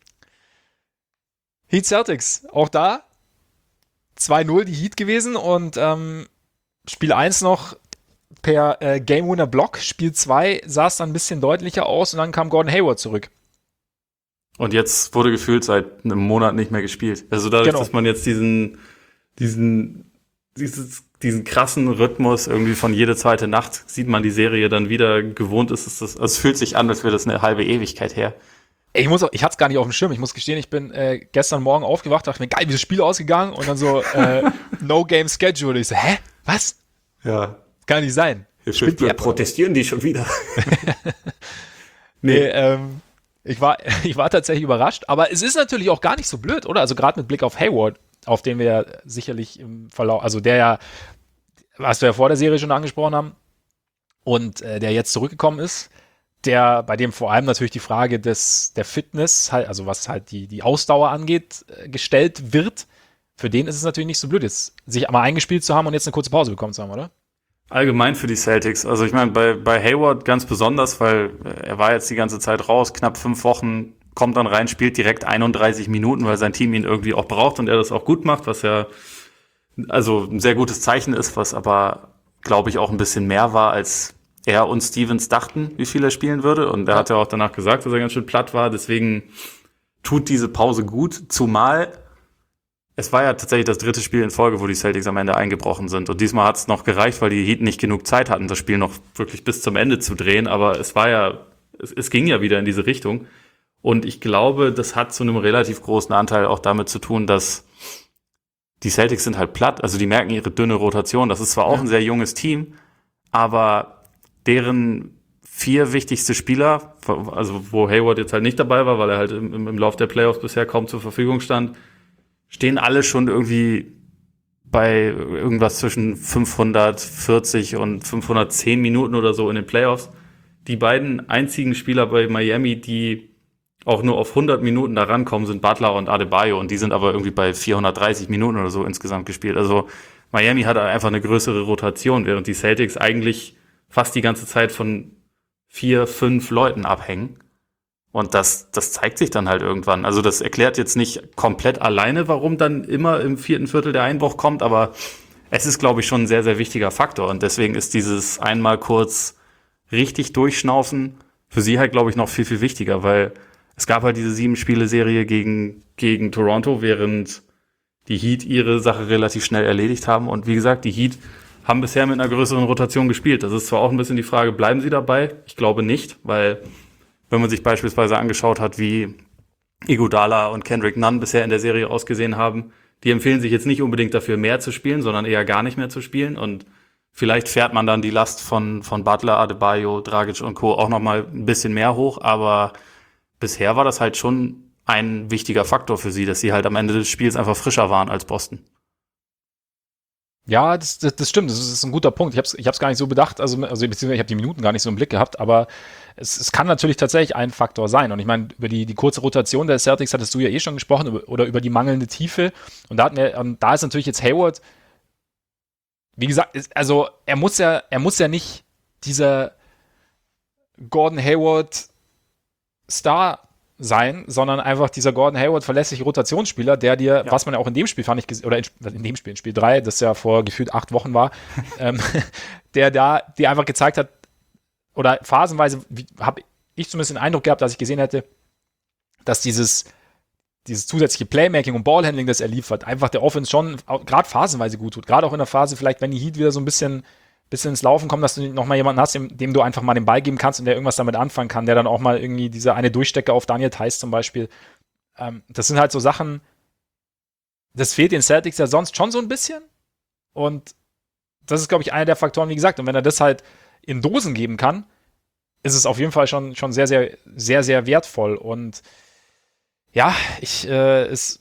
Heat Celtics, auch da zwei null die Heat gewesen und ähm, Spiel eins noch per äh, Game Winner Block. Spiel zwei sah es dann ein bisschen deutlicher aus und dann kam Gordon Hayward zurück. Und jetzt wurde gefühlt seit einem Monat nicht mehr gespielt. Also dadurch, Genau. dass man jetzt diesen, diesen, dieses, diesen krassen Rhythmus irgendwie von jede zweite Nacht sieht man die Serie dann wieder gewohnt ist. ist das, also es fühlt sich an, als wäre das eine halbe Ewigkeit her. Ich muss auch, ich hatte es gar nicht auf dem Schirm. Ich muss gestehen, ich bin äh, gestern Morgen aufgewacht, dachte mir, geil, wie ist das Spiel ausgegangen? Und dann so, äh, No Game Schedule. Ich so, hä? Was? Ja. Kann nicht sein. Spinnt die App, oder? protestieren die schon wieder. Nee, ähm, ich war, ich war tatsächlich überrascht, aber es ist natürlich auch gar nicht so blöd, oder? Also gerade mit Blick auf Hayward, auf den wir ja sicherlich im Verlauf, also der ja, was wir ja vor der Serie schon angesprochen haben, und äh, der jetzt zurückgekommen ist, der, bei dem vor allem natürlich die Frage des, der Fitness, halt, also was halt die, die Ausdauer angeht, äh, gestellt wird. Für den ist es natürlich nicht so blöd, jetzt sich einmal eingespielt zu haben und jetzt eine kurze Pause bekommen zu haben, oder? Allgemein für die Celtics. Also ich meine, bei, bei Hayward ganz besonders, weil er war jetzt die ganze Zeit raus, knapp fünf Wochen, kommt dann rein, spielt direkt einunddreißig Minuten, weil sein Team ihn irgendwie auch braucht und er das auch gut macht, was ja also ein sehr gutes Zeichen ist, was aber, glaube ich, auch ein bisschen mehr war, als er und Stevens dachten, wie viel er spielen würde. Und er hat ja auch danach gesagt, dass er ganz schön platt war. Deswegen tut diese Pause gut, zumal es war ja tatsächlich das dritte Spiel in Folge, wo die Celtics am Ende eingebrochen sind. Und diesmal hat es noch gereicht, weil die Heat nicht genug Zeit hatten, das Spiel noch wirklich bis zum Ende zu drehen. Aber es war ja, es, es ging ja wieder in diese Richtung. Und ich glaube, das hat zu einem relativ großen Anteil auch damit zu tun, dass die Celtics sind halt platt. Also die merken ihre dünne Rotation. Das ist zwar auch ein sehr junges Team, aber deren vier wichtigste Spieler, also wo Hayward jetzt halt nicht dabei war, weil er halt im, im Lauf der Playoffs bisher kaum zur Verfügung stand, stehen alle schon irgendwie bei irgendwas zwischen fünfhundertvierzig und fünfhundertzehn Minuten oder so in den Playoffs. Die beiden einzigen Spieler bei Miami, die auch nur auf hundert Minuten da rankommen, sind Butler und Adebayo. Und die sind aber irgendwie bei vierhundertdreißig Minuten oder so insgesamt gespielt. Also Miami hat einfach eine größere Rotation, während die Celtics eigentlich fast die ganze Zeit von vier, fünf Leuten abhängen. Und das, das zeigt sich dann halt irgendwann. Also das erklärt jetzt nicht komplett alleine, warum dann immer im vierten Viertel der Einbruch kommt, aber es ist, glaube ich, schon ein sehr, sehr wichtiger Faktor. Und deswegen ist dieses einmal kurz richtig durchschnaufen für sie halt, glaube ich, noch viel, viel wichtiger, weil es gab halt diese Sieben-Spiele-Serie gegen, gegen Toronto, während die Heat ihre Sache relativ schnell erledigt haben. Und wie gesagt, die Heat haben bisher mit einer größeren Rotation gespielt. Das ist zwar auch ein bisschen die Frage, bleiben sie dabei? Ich glaube nicht, weil wenn man sich beispielsweise angeschaut hat, wie Iguodala und Kendrick Nunn bisher in der Serie ausgesehen haben, die empfehlen sich jetzt nicht unbedingt dafür, mehr zu spielen, sondern eher gar nicht mehr zu spielen. Und vielleicht fährt man dann die Last von, von Butler, Adebayo, Dragic und Co. auch noch mal ein bisschen mehr hoch. Aber bisher war das halt schon ein wichtiger Faktor für sie, dass sie halt am Ende des Spiels einfach frischer waren als Boston. Ja, das, das, das stimmt, das ist ein guter Punkt. Ich habe es ich hab's gar nicht so bedacht, also, also beziehungsweise ich habe die Minuten gar nicht so im Blick gehabt, aber es, es kann natürlich tatsächlich ein Faktor sein. Und ich meine, über die, die kurze Rotation der Celtics hattest du ja eh schon gesprochen, über, oder über die mangelnde Tiefe. Und da, hatten wir, und da ist natürlich jetzt Hayward, wie gesagt, ist, also er muss ja, er muss ja nicht dieser Gordon Hayward Star sein, sondern einfach dieser Gordon Hayward verlässliche Rotationsspieler, der dir, Ja. was man ja auch in dem Spiel fand ich, ges- oder in, in dem Spiel, in Spiel drei, das ja vor gefühlt acht Wochen war, ähm, der da, dir einfach gezeigt hat, oder phasenweise habe ich zumindest den Eindruck gehabt, dass ich gesehen hätte, dass dieses, dieses zusätzliche Playmaking und Ballhandling, das er liefert, einfach der Offense schon gerade phasenweise gut tut. Gerade auch in der Phase, vielleicht, wenn die Heat wieder so ein bisschen bisschen ins Laufen kommen, dass du nochmal jemanden hast, dem, dem du einfach mal den Ball geben kannst und der irgendwas damit anfangen kann, der dann auch mal irgendwie diese eine Durchstecke auf Daniel Theis zum Beispiel. Ähm, das sind halt so Sachen, das fehlt den Celtics ja sonst schon so ein bisschen. Und das ist, glaube ich, einer der Faktoren, wie gesagt. Und wenn er das halt in Dosen geben kann, ist es auf jeden Fall schon, schon sehr, sehr, sehr, sehr wertvoll. Und ja, ich, äh, es,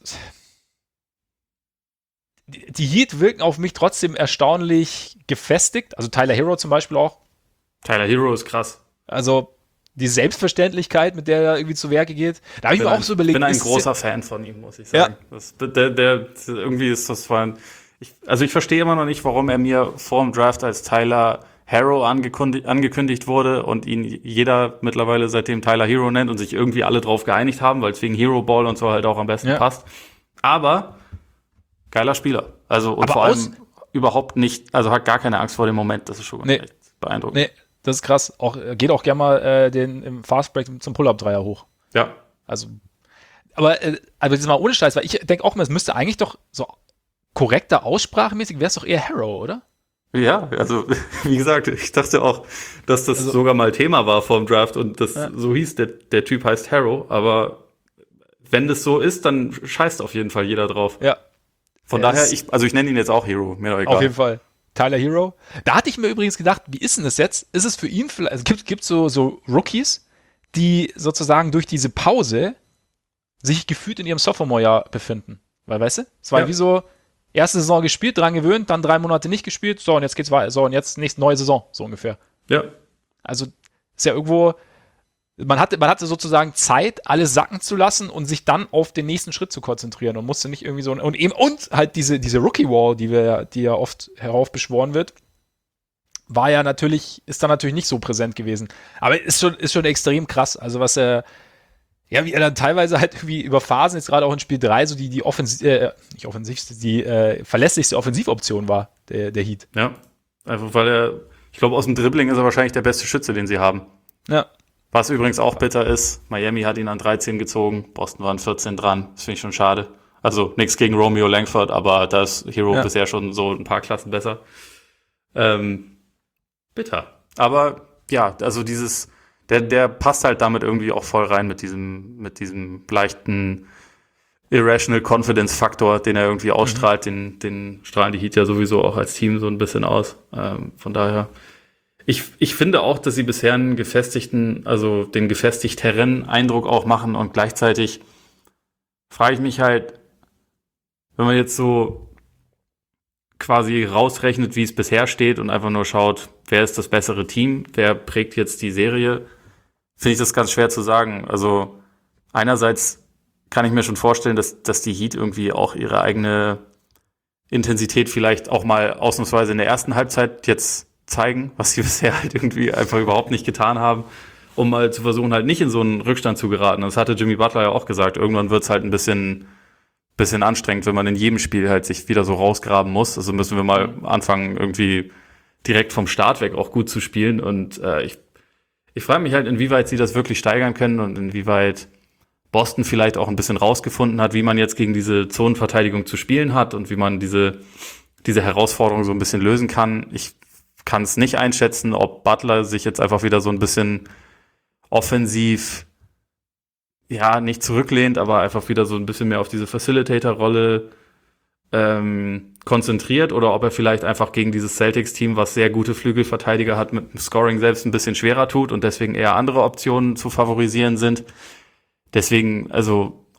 die Heat wirken auf mich trotzdem erstaunlich gefestigt. Also Tyler Hero zum Beispiel auch. Tyler Hero ist krass. Also die Selbstverständlichkeit, mit der er irgendwie zu Werke geht. Da habe ich mir auch so überlegt. Ich bin ein ist großer Fan von ihm, muss ich sagen. Ja. Das, der, der, irgendwie ist das zwar ich, also ich verstehe immer noch nicht, warum er mir vor dem Draft als Tyler Hero angekündigt, angekündigt wurde und ihn jeder mittlerweile seitdem Tyler Hero nennt und sich irgendwie alle drauf geeinigt haben, weil es wegen Hero Ball und so halt auch am besten ja. passt. Aber geiler Spieler. Also und Aber vor allem überhaupt nicht, also hat gar keine Angst vor dem Moment. Das ist schon nee. echt beeindruckend. Nee, das ist krass. Auch, geht auch gerne mal äh, den, im Fastbreak zum Pull-Up-Dreier hoch. Ja. Also, aber äh, also jetzt mal ohne Scheiß, weil ich denke auch mal, es müsste eigentlich doch so korrekter aussprachemäßig, wäre es doch eher Harrow, oder? Ja, also wie gesagt, ich dachte auch, dass das also, sogar mal Thema war vor dem Draft und das ja. so hieß, der, der Typ heißt Harrow, aber wenn das so ist, dann scheißt auf jeden Fall jeder drauf. Ja. Von ja, daher, ich, also ich nenne ihn jetzt auch Hero, mir doch egal. Auf jeden Fall. Tyler Hero. Da hatte ich mir übrigens gedacht, wie ist denn das jetzt? Ist es für ihn vielleicht, also gibt gibt so so Rookies, die sozusagen durch diese Pause sich gefühlt in ihrem Sophomore-Jahr befinden. Weil, weißt du, es war ja. wie so, erste Saison gespielt, dran gewöhnt, dann drei Monate nicht gespielt, so und jetzt geht's weiter, so und jetzt nächste neue Saison, so ungefähr. Ja. Also ist ja irgendwo, man hatte, man hatte sozusagen Zeit, alles sacken zu lassen und sich dann auf den nächsten Schritt zu konzentrieren und musste nicht irgendwie so, und eben, und halt diese, diese Rookie-Wall, die wir, die ja oft heraufbeschworen wird, war ja natürlich, ist da natürlich nicht so präsent gewesen. Aber ist schon, ist schon extrem krass. Also was er, ja, wie er dann teilweise halt irgendwie über Phasen, jetzt gerade auch in Spiel drei, so die, die offensiv, äh, nicht offensivste, die äh, verlässlichste Offensivoption war, der, der Heat. Ja, einfach weil er, ich glaube, aus dem Dribbling ist er wahrscheinlich der beste Schütze, den sie haben. Ja. Was übrigens auch bitter ist, Miami hat ihn an dreizehn gezogen, Boston waren vierzehn dran, das finde ich schon schade. Also nichts gegen Romeo Langford, aber da ist Hero ja. bisher schon so ein paar Klassen besser. Ähm, bitter. Aber ja, also dieses, der, der passt halt damit irgendwie auch voll rein mit diesem, mit diesem leichten Irrational Confidence Faktor, den er irgendwie ausstrahlt, mhm. den, den strahlen die Heat ja sowieso auch als Team so ein bisschen aus. Ähm, von daher, ich, ich finde auch, dass sie bisher einen gefestigten, also den gefestigteren Eindruck auch machen und gleichzeitig frage ich mich halt, wenn man jetzt so quasi rausrechnet, wie es bisher steht und einfach nur schaut, wer ist das bessere Team, wer prägt jetzt die Serie, finde ich das ganz schwer zu sagen. Also einerseits kann ich mir schon vorstellen, dass, dass die Heat irgendwie auch ihre eigene Intensität vielleicht auch mal ausnahmsweise in der ersten Halbzeit jetzt zeigen, was sie bisher halt irgendwie einfach überhaupt nicht getan haben, um mal zu versuchen, halt nicht in so einen Rückstand zu geraten. Das hatte Jimmy Butler ja auch gesagt. Irgendwann wird es halt ein bisschen bisschen anstrengend, wenn man in jedem Spiel halt sich wieder so rausgraben muss. Also müssen wir mal anfangen, irgendwie direkt vom Start weg auch gut zu spielen. Und äh, ich, ich frage mich halt, inwieweit sie das wirklich steigern können und inwieweit Boston vielleicht auch ein bisschen rausgefunden hat, wie man jetzt gegen diese Zonenverteidigung zu spielen hat und wie man diese, diese Herausforderung so ein bisschen lösen kann. Ich kann es nicht einschätzen, ob Butler sich jetzt einfach wieder so ein bisschen offensiv ja, nicht zurücklehnt, aber einfach wieder so ein bisschen mehr auf diese Facilitator-Rolle ähm, konzentriert oder ob er vielleicht einfach gegen dieses Celtics-Team, was sehr gute Flügelverteidiger hat, mit dem Scoring selbst ein bisschen schwerer tut und deswegen eher andere Optionen zu favorisieren sind. Deswegen, also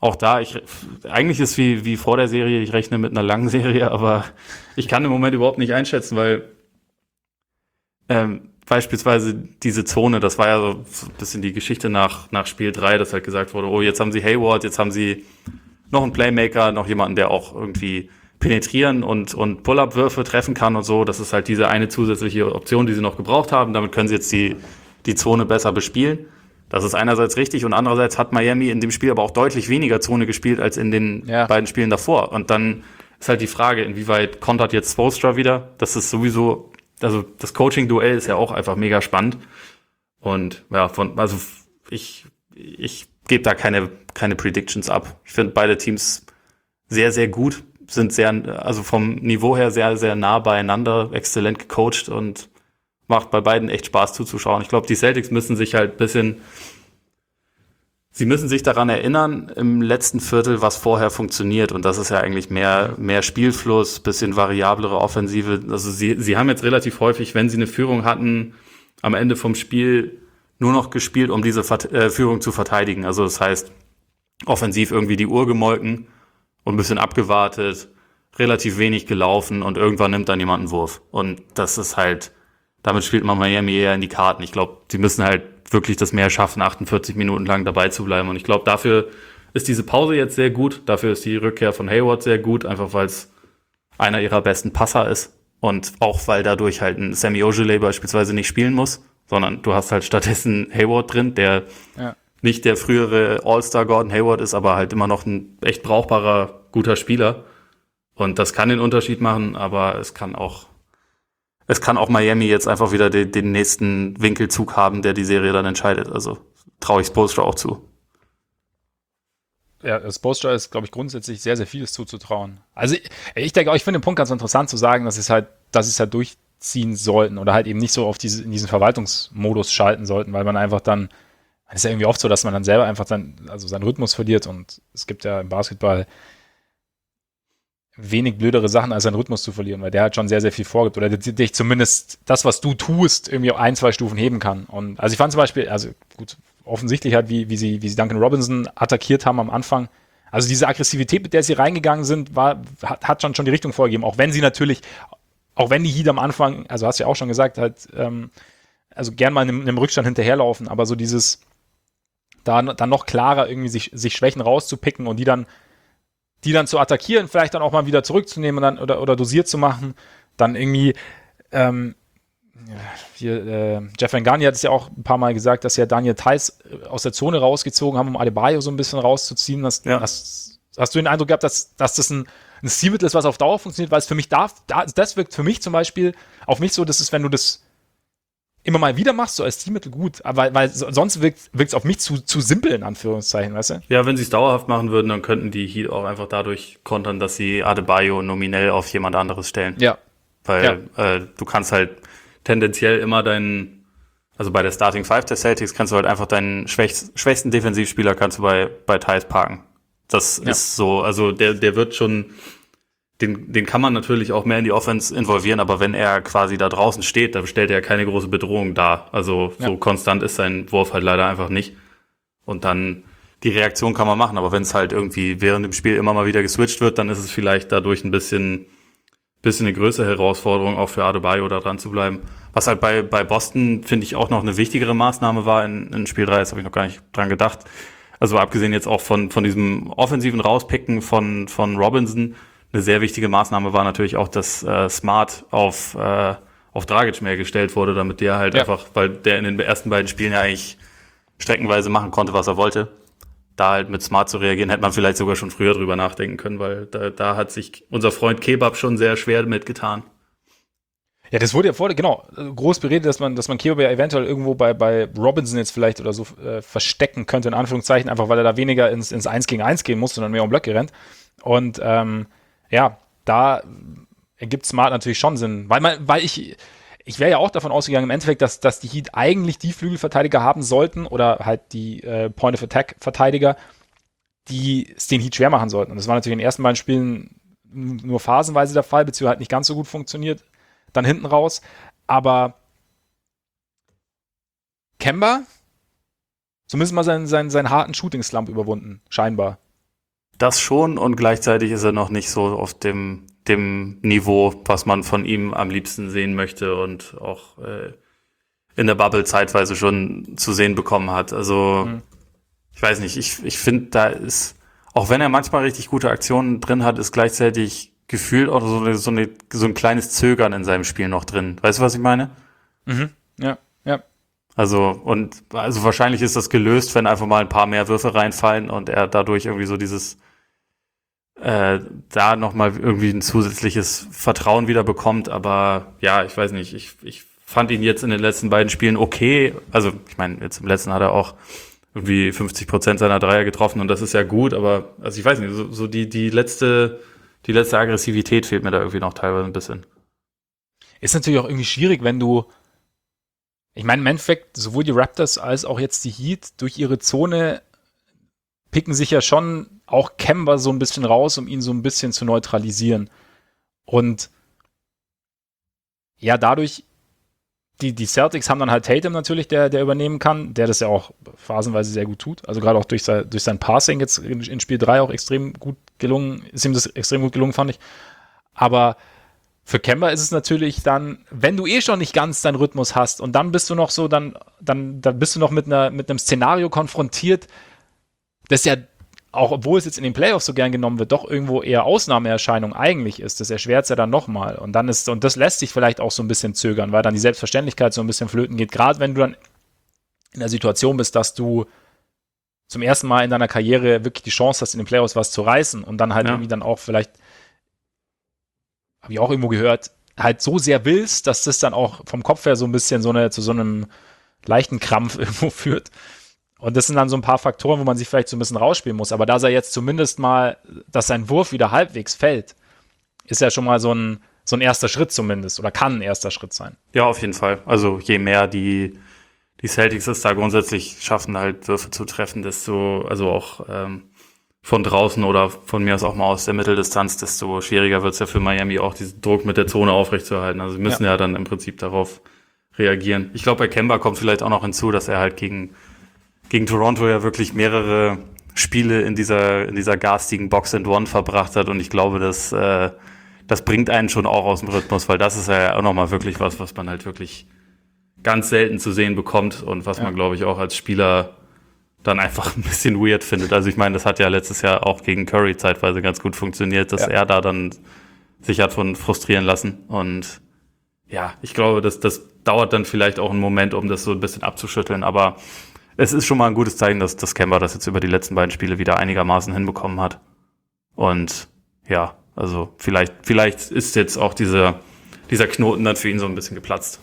auch da, ich eigentlich ist wie wie vor der Serie, ich rechne mit einer langen Serie, aber ich kann im Moment überhaupt nicht einschätzen, weil ähm, beispielsweise diese Zone, das war ja so ein bisschen die Geschichte nach nach Spiel drei, dass halt gesagt wurde, oh, jetzt haben sie Hayward, jetzt haben sie noch einen Playmaker, noch jemanden, der auch irgendwie penetrieren und und Pull-up-Würfe treffen kann und so. Das ist halt diese eine zusätzliche Option, die sie noch gebraucht haben. Damit können sie jetzt die die Zone besser bespielen. Das ist einerseits richtig und andererseits hat Miami in dem Spiel aber auch deutlich weniger Zone gespielt als in den ja. beiden Spielen davor. Und dann ist halt die Frage, inwieweit kontert jetzt Spoelstra wieder? Das ist sowieso, also das Coaching-Duell ist ja auch einfach mega spannend. Und ja, von, also ich, ich gebe da keine, keine Predictions ab. Ich finde beide Teams sehr, sehr gut, sind sehr, also vom Niveau her sehr, sehr nah beieinander, exzellent gecoacht und macht bei beiden echt Spaß zuzuschauen. Ich glaube, die Celtics müssen sich halt ein bisschen, sie müssen sich daran erinnern, im letzten Viertel, was vorher funktioniert. Und das ist ja eigentlich mehr, mehr Spielfluss, bisschen variablere Offensive. Also sie, sie haben jetzt relativ häufig, wenn sie eine Führung hatten, am Ende vom Spiel nur noch gespielt, um diese Vert- äh, Führung zu verteidigen. Also das heißt, offensiv irgendwie die Uhr gemolken und ein bisschen abgewartet, relativ wenig gelaufen und irgendwann nimmt dann jemand einen Wurf. Und das ist halt, damit spielt man Miami eher in die Karten. Ich glaube, sie müssen halt wirklich das mehr schaffen, achtundvierzig Minuten lang dabei zu bleiben. Und ich glaube, dafür ist diese Pause jetzt sehr gut. Dafür ist die Rückkehr von Hayward sehr gut, einfach weil es einer ihrer besten Passer ist. Und auch, weil dadurch halt ein Semi Ojeleye beispielsweise nicht spielen muss, sondern du hast halt stattdessen Hayward drin, der ja. nicht der frühere All-Star Gordon Hayward ist, aber halt immer noch ein echt brauchbarer, guter Spieler. Und das kann den Unterschied machen, aber es kann auch Es kann auch Miami jetzt einfach wieder den, den nächsten Winkelzug haben, der die Serie dann entscheidet. Also traue ich Spoelstra auch zu. Ja, Spoelstra ist, glaube ich, grundsätzlich sehr, sehr vieles zuzutrauen. Also ich, ich denke auch, ich finde den Punkt ganz interessant zu sagen, dass es halt, dass es halt durchziehen sollten oder halt eben nicht so auf diese, in diesen Verwaltungsmodus schalten sollten, weil man einfach dann, es ist ja irgendwie oft so, dass man dann selber einfach dann, also seinen Rhythmus verliert und es gibt ja im Basketball wenig blödere Sachen, als seinen Rhythmus zu verlieren, weil der halt schon sehr, sehr viel vorgibt oder dich zumindest das, was du tust, irgendwie ein, zwei Stufen heben kann. Und also ich fand zum Beispiel, also gut, offensichtlich halt, wie, wie sie, wie sie Duncan Robinson attackiert haben am Anfang. Also diese Aggressivität, mit der sie reingegangen sind, war, hat, hat schon, schon die Richtung vorgegeben, auch wenn sie natürlich, auch wenn die Heat am Anfang, also hast du ja auch schon gesagt, halt, ähm, also gern mal in einem, in einem Rückstand hinterherlaufen, aber so dieses, da dann noch klarer irgendwie sich, sich Schwächen rauszupicken und die dann die dann zu attackieren, vielleicht dann auch mal wieder zurückzunehmen und dann, oder, oder dosiert zu machen, dann irgendwie ähm, hier, äh, Jeff Van Gundy hat es ja auch ein paar Mal gesagt, dass ja Daniel Theis aus der Zone rausgezogen haben, um Adebayo so ein bisschen rauszuziehen. Hast, ja. hast, hast du den Eindruck gehabt, dass, dass das ein, ein Stilmittel ist, was auf Dauer funktioniert? Weil es für mich darf, das wirkt für mich zum Beispiel auf mich so, dass es, wenn du das immer mal wieder machst, so als Stilmittel gut, aber weil sonst wirkt es auf mich zu, zu simpel, in Anführungszeichen, weißt du? Ja, wenn sie es dauerhaft machen würden, dann könnten die Heat auch einfach dadurch kontern, dass sie Adebayo nominell auf jemand anderes stellen. Ja. Weil ja. Äh, du kannst halt tendenziell immer deinen, also bei der Starting Five der Celtics kannst du halt einfach deinen schwächst, schwächsten Defensivspieler kannst du bei, bei Theis parken. Das ja. ist so, also der, der wird schon, Den, den kann man natürlich auch mehr in die Offense involvieren, aber wenn er quasi da draußen steht, dann stellt er keine große Bedrohung dar. Also so ja. konstant ist sein Wurf halt leider einfach nicht. Und dann die Reaktion kann man machen, aber wenn es halt irgendwie während dem Spiel immer mal wieder geswitcht wird, dann ist es vielleicht dadurch ein bisschen, bisschen eine größere Herausforderung, auch für Adebayo da dran zu bleiben. Was halt bei, bei Boston, finde ich, auch noch eine wichtigere Maßnahme war in, in Spiel drei, das habe ich noch gar nicht dran gedacht. Also abgesehen jetzt auch von, von diesem offensiven Rauspicken von, von Robinson, eine sehr wichtige Maßnahme war natürlich auch, dass äh, Smart auf, äh, auf Dragic mehr gestellt wurde, damit der halt ja. einfach, weil der in den ersten beiden Spielen ja eigentlich streckenweise machen konnte, was er wollte. Da halt mit Smart zu reagieren, hätte man vielleicht sogar schon früher drüber nachdenken können, weil da, da hat sich unser Freund Kebab schon sehr schwer mitgetan. Ja, das wurde ja vor, genau, groß beredet, dass man, dass man Kebab ja eventuell irgendwo bei, bei Robinson jetzt vielleicht oder so äh, verstecken könnte, in Anführungszeichen, einfach weil er da weniger ins, ins eins gegen eins gehen musste, sondern mehr um Blöcke rennt. Und ähm, ja, da ergibt Smart natürlich schon Sinn, weil man, weil ich, ich wäre ja auch davon ausgegangen im Endeffekt, dass, dass die Heat eigentlich die Flügelverteidiger haben sollten oder halt die äh, Point-of-Attack-Verteidiger, die es den Heat schwer machen sollten. Und das war natürlich in den ersten beiden Spielen nur phasenweise der Fall, beziehungsweise halt nicht ganz so gut funktioniert, dann hinten raus. Aber Kemba, zumindest mal seinen, seinen, seinen harten Shooting-Slump überwunden, scheinbar. das schon und gleichzeitig ist er noch nicht so auf dem, dem Niveau, was man von ihm am liebsten sehen möchte und auch äh, in der Bubble zeitweise schon zu sehen bekommen hat. Also mhm. ich weiß nicht, ich, ich finde, da ist, auch wenn er manchmal richtig gute Aktionen drin hat, ist gleichzeitig gefühlt auch so, eine, so, eine, so ein kleines Zögern in seinem Spiel noch drin. Weißt du, was ich meine? Mhm. Ja, ja. Also, und also wahrscheinlich ist das gelöst, wenn einfach mal ein paar mehr Würfe reinfallen und er dadurch irgendwie so dieses äh, da nochmal irgendwie ein zusätzliches Vertrauen wieder bekommt. Aber ja, ich weiß nicht, ich, ich fand ihn jetzt in den letzten beiden Spielen okay. Also, ich meine, jetzt im letzten hat er auch irgendwie fünfzig Prozent seiner Dreier getroffen und das ist ja gut, aber also ich weiß nicht, so, so die, die letzte, die letzte Aggressivität fehlt mir da irgendwie noch teilweise ein bisschen. Ist natürlich auch irgendwie schwierig, wenn du Ich meine, im Endeffekt, sowohl die Raptors als auch jetzt die Heat durch ihre Zone picken sich ja schon auch Kemba so ein bisschen raus, um ihn so ein bisschen zu neutralisieren. Und ja, dadurch, die, die Celtics haben dann halt Tatum natürlich, der, der übernehmen kann, der das ja auch phasenweise sehr gut tut. Also gerade auch durch sein, durch sein Passing jetzt in, in Spiel drei auch extrem gut gelungen, ist ihm das extrem gut gelungen, fand ich. Aber für Kemba ist es natürlich dann, wenn du eh schon nicht ganz deinen Rhythmus hast und dann bist du noch so, dann, dann, dann bist du noch mit, einer, mit einem Szenario konfrontiert, das ja, auch obwohl es jetzt in den Playoffs so gern genommen wird, doch irgendwo eher Ausnahmeerscheinung eigentlich ist. Das erschwert es ja dann nochmal. Und dann ist, und das lässt sich vielleicht auch so ein bisschen zögern, weil dann die Selbstverständlichkeit so ein bisschen flöten geht. Gerade wenn du dann in der Situation bist, dass du zum ersten Mal in deiner Karriere wirklich die Chance hast, in den Playoffs was zu reißen und dann halt ja. irgendwie dann auch vielleicht, habe ich auch irgendwo gehört, halt so sehr willst, dass das dann auch vom Kopf her so ein bisschen so eine, zu so einem leichten Krampf irgendwo führt. Und das sind dann so ein paar Faktoren, wo man sich vielleicht so ein bisschen rausspielen muss. Aber dass er jetzt zumindest mal, dass sein Wurf wieder halbwegs fällt, ist ja schon mal so ein, so ein erster Schritt zumindest oder kann ein erster Schritt sein. Ja, auf jeden Fall. Also je mehr die, die Celtics es da grundsätzlich schaffen, halt Würfe zu treffen, desto, also auch ähm, von draußen oder von mir aus auch mal aus der Mitteldistanz, desto schwieriger wird es ja für Miami auch, diesen Druck mit der Zone aufrechtzuerhalten. Also sie müssen ja, ja dann im Prinzip darauf reagieren. Ich glaube, bei Kemba kommt vielleicht auch noch hinzu, dass er halt gegen gegen Toronto ja wirklich mehrere Spiele in dieser in dieser garstigen Box and One verbracht hat und ich glaube, dass äh, das bringt einen schon auch aus dem Rhythmus, weil das ist ja auch nochmal wirklich was, was man halt wirklich ganz selten zu sehen bekommt und was ja. man, glaube ich, auch als Spieler dann einfach ein bisschen weird findet. Also ich meine, das hat ja letztes Jahr auch gegen Curry zeitweise ganz gut funktioniert, dass ja. er da dann sich hat von frustrieren lassen und ja, ich glaube, dass das dauert dann vielleicht auch einen Moment, um das so ein bisschen abzuschütteln, aber es ist schon mal ein gutes Zeichen, dass, dass Kemba das jetzt über die letzten beiden Spiele wieder einigermaßen hinbekommen hat. Und ja, also vielleicht, vielleicht ist jetzt auch dieser, dieser Knoten dann für ihn so ein bisschen geplatzt.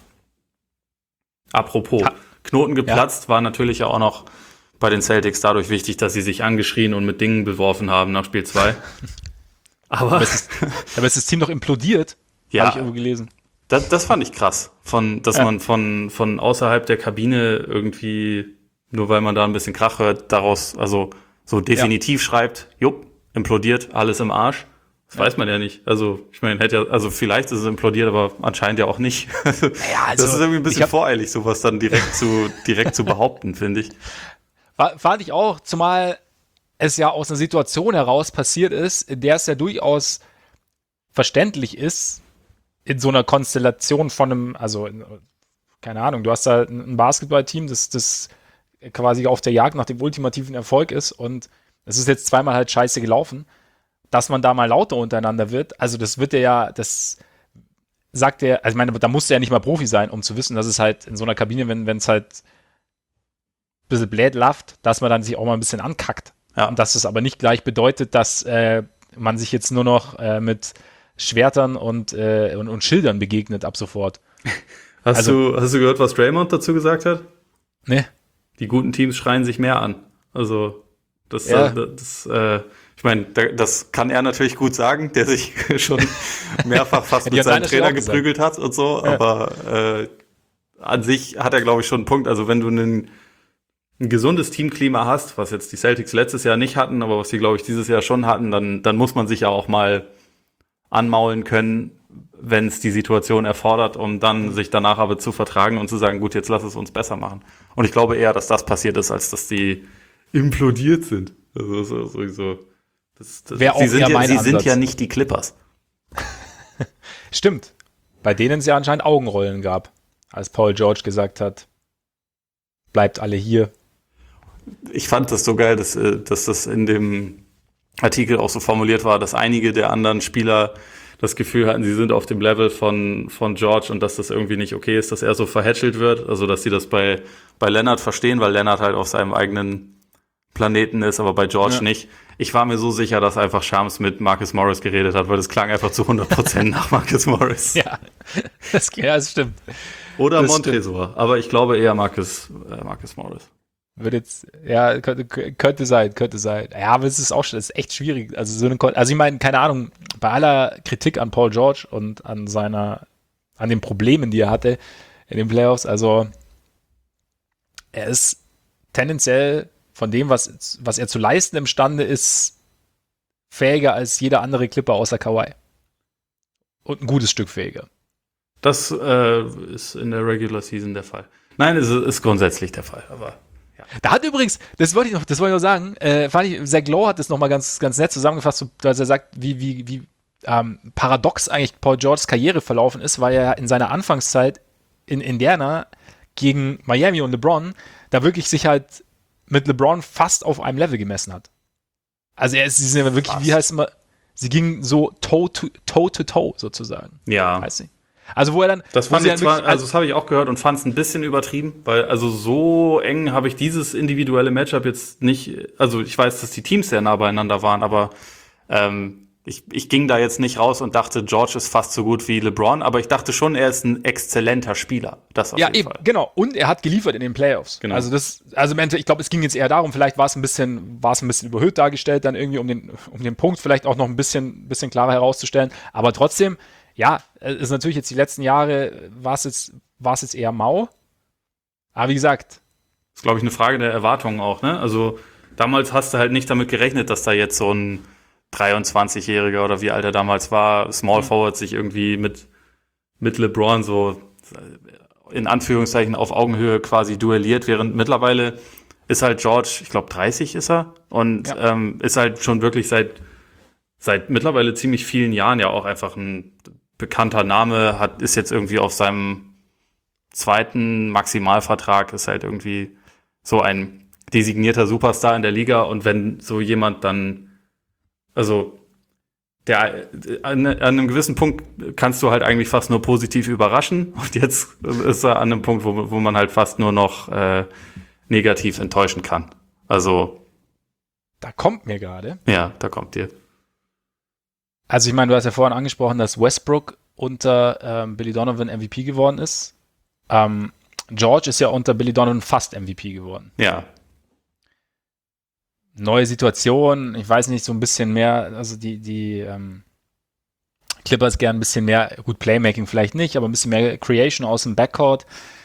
Apropos, ja. Knoten geplatzt ja. war natürlich ja auch noch bei den Celtics dadurch wichtig, dass sie sich angeschrien und mit Dingen beworfen haben nach Spiel zwei. aber, aber, ist, aber ist das Team noch implodiert? Ja. Habe ich irgendwo gelesen. Das, das fand ich krass, von, dass ja. man von, von außerhalb der Kabine irgendwie, nur weil man da ein bisschen Krach hört, daraus also so definitiv ja. schreibt, jupp, implodiert, alles im Arsch. Das ja. weiß man ja nicht. Also ich meine, hätte ja, also vielleicht ist es implodiert, aber anscheinend ja auch nicht. Naja, also, das ist irgendwie ein bisschen hab, voreilig, sowas dann direkt zu direkt zu behaupten, finde ich. War, fand ich auch, zumal es ja aus einer Situation heraus passiert ist, in der es ja durchaus verständlich ist, in so einer Konstellation von einem, also keine Ahnung, du hast da ein Basketballteam, das das quasi auf der Jagd nach dem ultimativen Erfolg ist und es ist jetzt zweimal halt scheiße gelaufen, dass man da mal lauter untereinander wird. Also das wird ja, das sagt der, also ich meine, da musst du ja nicht mal Profi sein, um zu wissen, dass es halt in so einer Kabine, wenn es halt ein bisschen blöd läuft, dass man dann sich auch mal ein bisschen ankackt. Ja. Und dass es aber nicht gleich bedeutet, dass äh, man sich jetzt nur noch äh, mit Schwertern und, äh, und, und Schildern begegnet ab sofort. Hast, also, du, hast du gehört, was Draymond dazu gesagt hat? Nee. Die guten Teams schreien sich mehr an. Also das, ja. das, das äh, ich meine, das kann er natürlich gut sagen, der sich schon mehrfach fast ja, mit seinem Trainer geprügelt hat und so, ja. aber äh, an sich hat er, glaube ich, schon einen Punkt. Also wenn du einen, ein gesundes Teamklima hast, was jetzt die Celtics letztes Jahr nicht hatten, aber was sie, glaube ich, dieses Jahr schon hatten, dann, dann muss man sich ja auch mal anmaulen können, wenn es die Situation erfordert, um dann sich danach aber zu vertragen und zu sagen, gut, jetzt lass es uns besser machen. Und ich glaube eher, dass das passiert ist, als dass die implodiert sind. Also sowieso, Das, das, Wäre auch sie sind, eher ja, mein sie sind Ansatz. ja nicht die Clippers. Stimmt. Bei denen es ja anscheinend Augenrollen gab, als Paul George gesagt hat, bleibt alle hier. Ich fand das so geil, dass, dass das in dem Artikel auch so formuliert war, dass einige der anderen Spieler das Gefühl hatten, sie sind auf dem Level von, von George und dass das irgendwie nicht okay ist, dass er so verhätschelt wird. Also, dass sie das bei, bei Leonard verstehen, weil Leonard halt auf seinem eigenen Planeten ist, aber bei George ja. nicht. Ich war mir so sicher, dass einfach Shams mit Marcus Morris geredet hat, weil das klang einfach zu hundert Prozent nach Marcus Morris. Ja, das, ja, das stimmt. Oder das Montrezor, stimmt. Aber ich glaube eher Marcus, äh, Marcus Morris. Wird jetzt, ja, könnte, könnte sein, könnte sein. Ja, aber es ist auch schon, es ist echt schwierig. Also, so eine, also ich meine, keine Ahnung, bei aller Kritik an Paul George und an seiner, an den Problemen, die er hatte in den Playoffs, also er ist tendenziell von dem, was, was er zu leisten imstande ist, fähiger als jeder andere Clipper außer Kawhi. Und ein gutes Stück fähiger. Das äh, ist in der Regular Season der Fall. Nein, es ist, ist grundsätzlich der Fall, aber ja. Da hat übrigens, das wollte ich noch, das wollte ich noch sagen, äh, fand ich, Zach Lowe hat das nochmal ganz, ganz nett zusammengefasst, als er sagt, wie, wie, wie ähm, paradox eigentlich Paul Georges Karriere verlaufen ist, weil er in seiner Anfangszeit in Indiana gegen Miami und LeBron da wirklich sich halt mit LeBron fast auf einem Level gemessen hat. Also er ist, sie sind ja wirklich, fast. Wie heißt es immer, sie gingen so toe to toe, to toe sozusagen. Ja. Heißt nicht. Also wo er dann... Das fand ich zwar, wirklich, also das habe ich auch gehört und fand es ein bisschen übertrieben, weil also so eng habe ich dieses individuelle Matchup jetzt nicht, also ich weiß, dass die Teams sehr nah beieinander waren, aber ähm, ich, ich ging da jetzt nicht raus und dachte, George ist fast so gut wie LeBron, aber ich dachte schon, er ist ein exzellenter Spieler. Das auf ja, jeden eben, Fall. Genau. Und er hat geliefert in den Playoffs. Genau. Also das, also ich glaube, es ging jetzt eher darum, vielleicht war es ein bisschen, war es ein bisschen überhöht dargestellt, dann irgendwie um den, um den Punkt vielleicht auch noch ein bisschen, bisschen klarer herauszustellen. Aber trotzdem, ja, es ist natürlich jetzt die letzten Jahre, war es jetzt, war es jetzt eher mau. Aber wie gesagt. Das ist, glaube ich, eine Frage der Erwartungen auch, ne? Also damals hast du halt nicht damit gerechnet, dass da jetzt so ein dreiundzwanzigjähriger oder wie alt er damals war, Small Forward sich irgendwie mit, mit LeBron so in Anführungszeichen auf Augenhöhe quasi duelliert, während mittlerweile ist halt George, ich glaube dreißig ist er und ja. ähm, ist halt schon wirklich seit seit mittlerweile ziemlich vielen Jahren ja auch einfach ein bekannter Name, hat ist jetzt irgendwie auf seinem zweiten Maximalvertrag, ist halt irgendwie so ein designierter Superstar in der Liga und wenn so jemand dann Also, der, an, an einem gewissen Punkt kannst du halt eigentlich fast nur positiv überraschen. Und jetzt ist er an einem Punkt, wo, wo man halt fast nur noch äh, negativ enttäuschen kann. Also. Da kommt mir gerade. Ja, da kommt dir. Also, ich meine, du hast ja vorhin angesprochen, dass Westbrook unter ähm, Billy Donovan M V P geworden ist. Ähm, George ist ja unter Billy Donovan fast M V P geworden. Ja. Neue Situation, ich weiß nicht, so ein bisschen mehr, also die, die ähm, Clippers gern ein bisschen mehr, gut, Playmaking vielleicht nicht, aber ein bisschen mehr Creation aus dem Backcourt.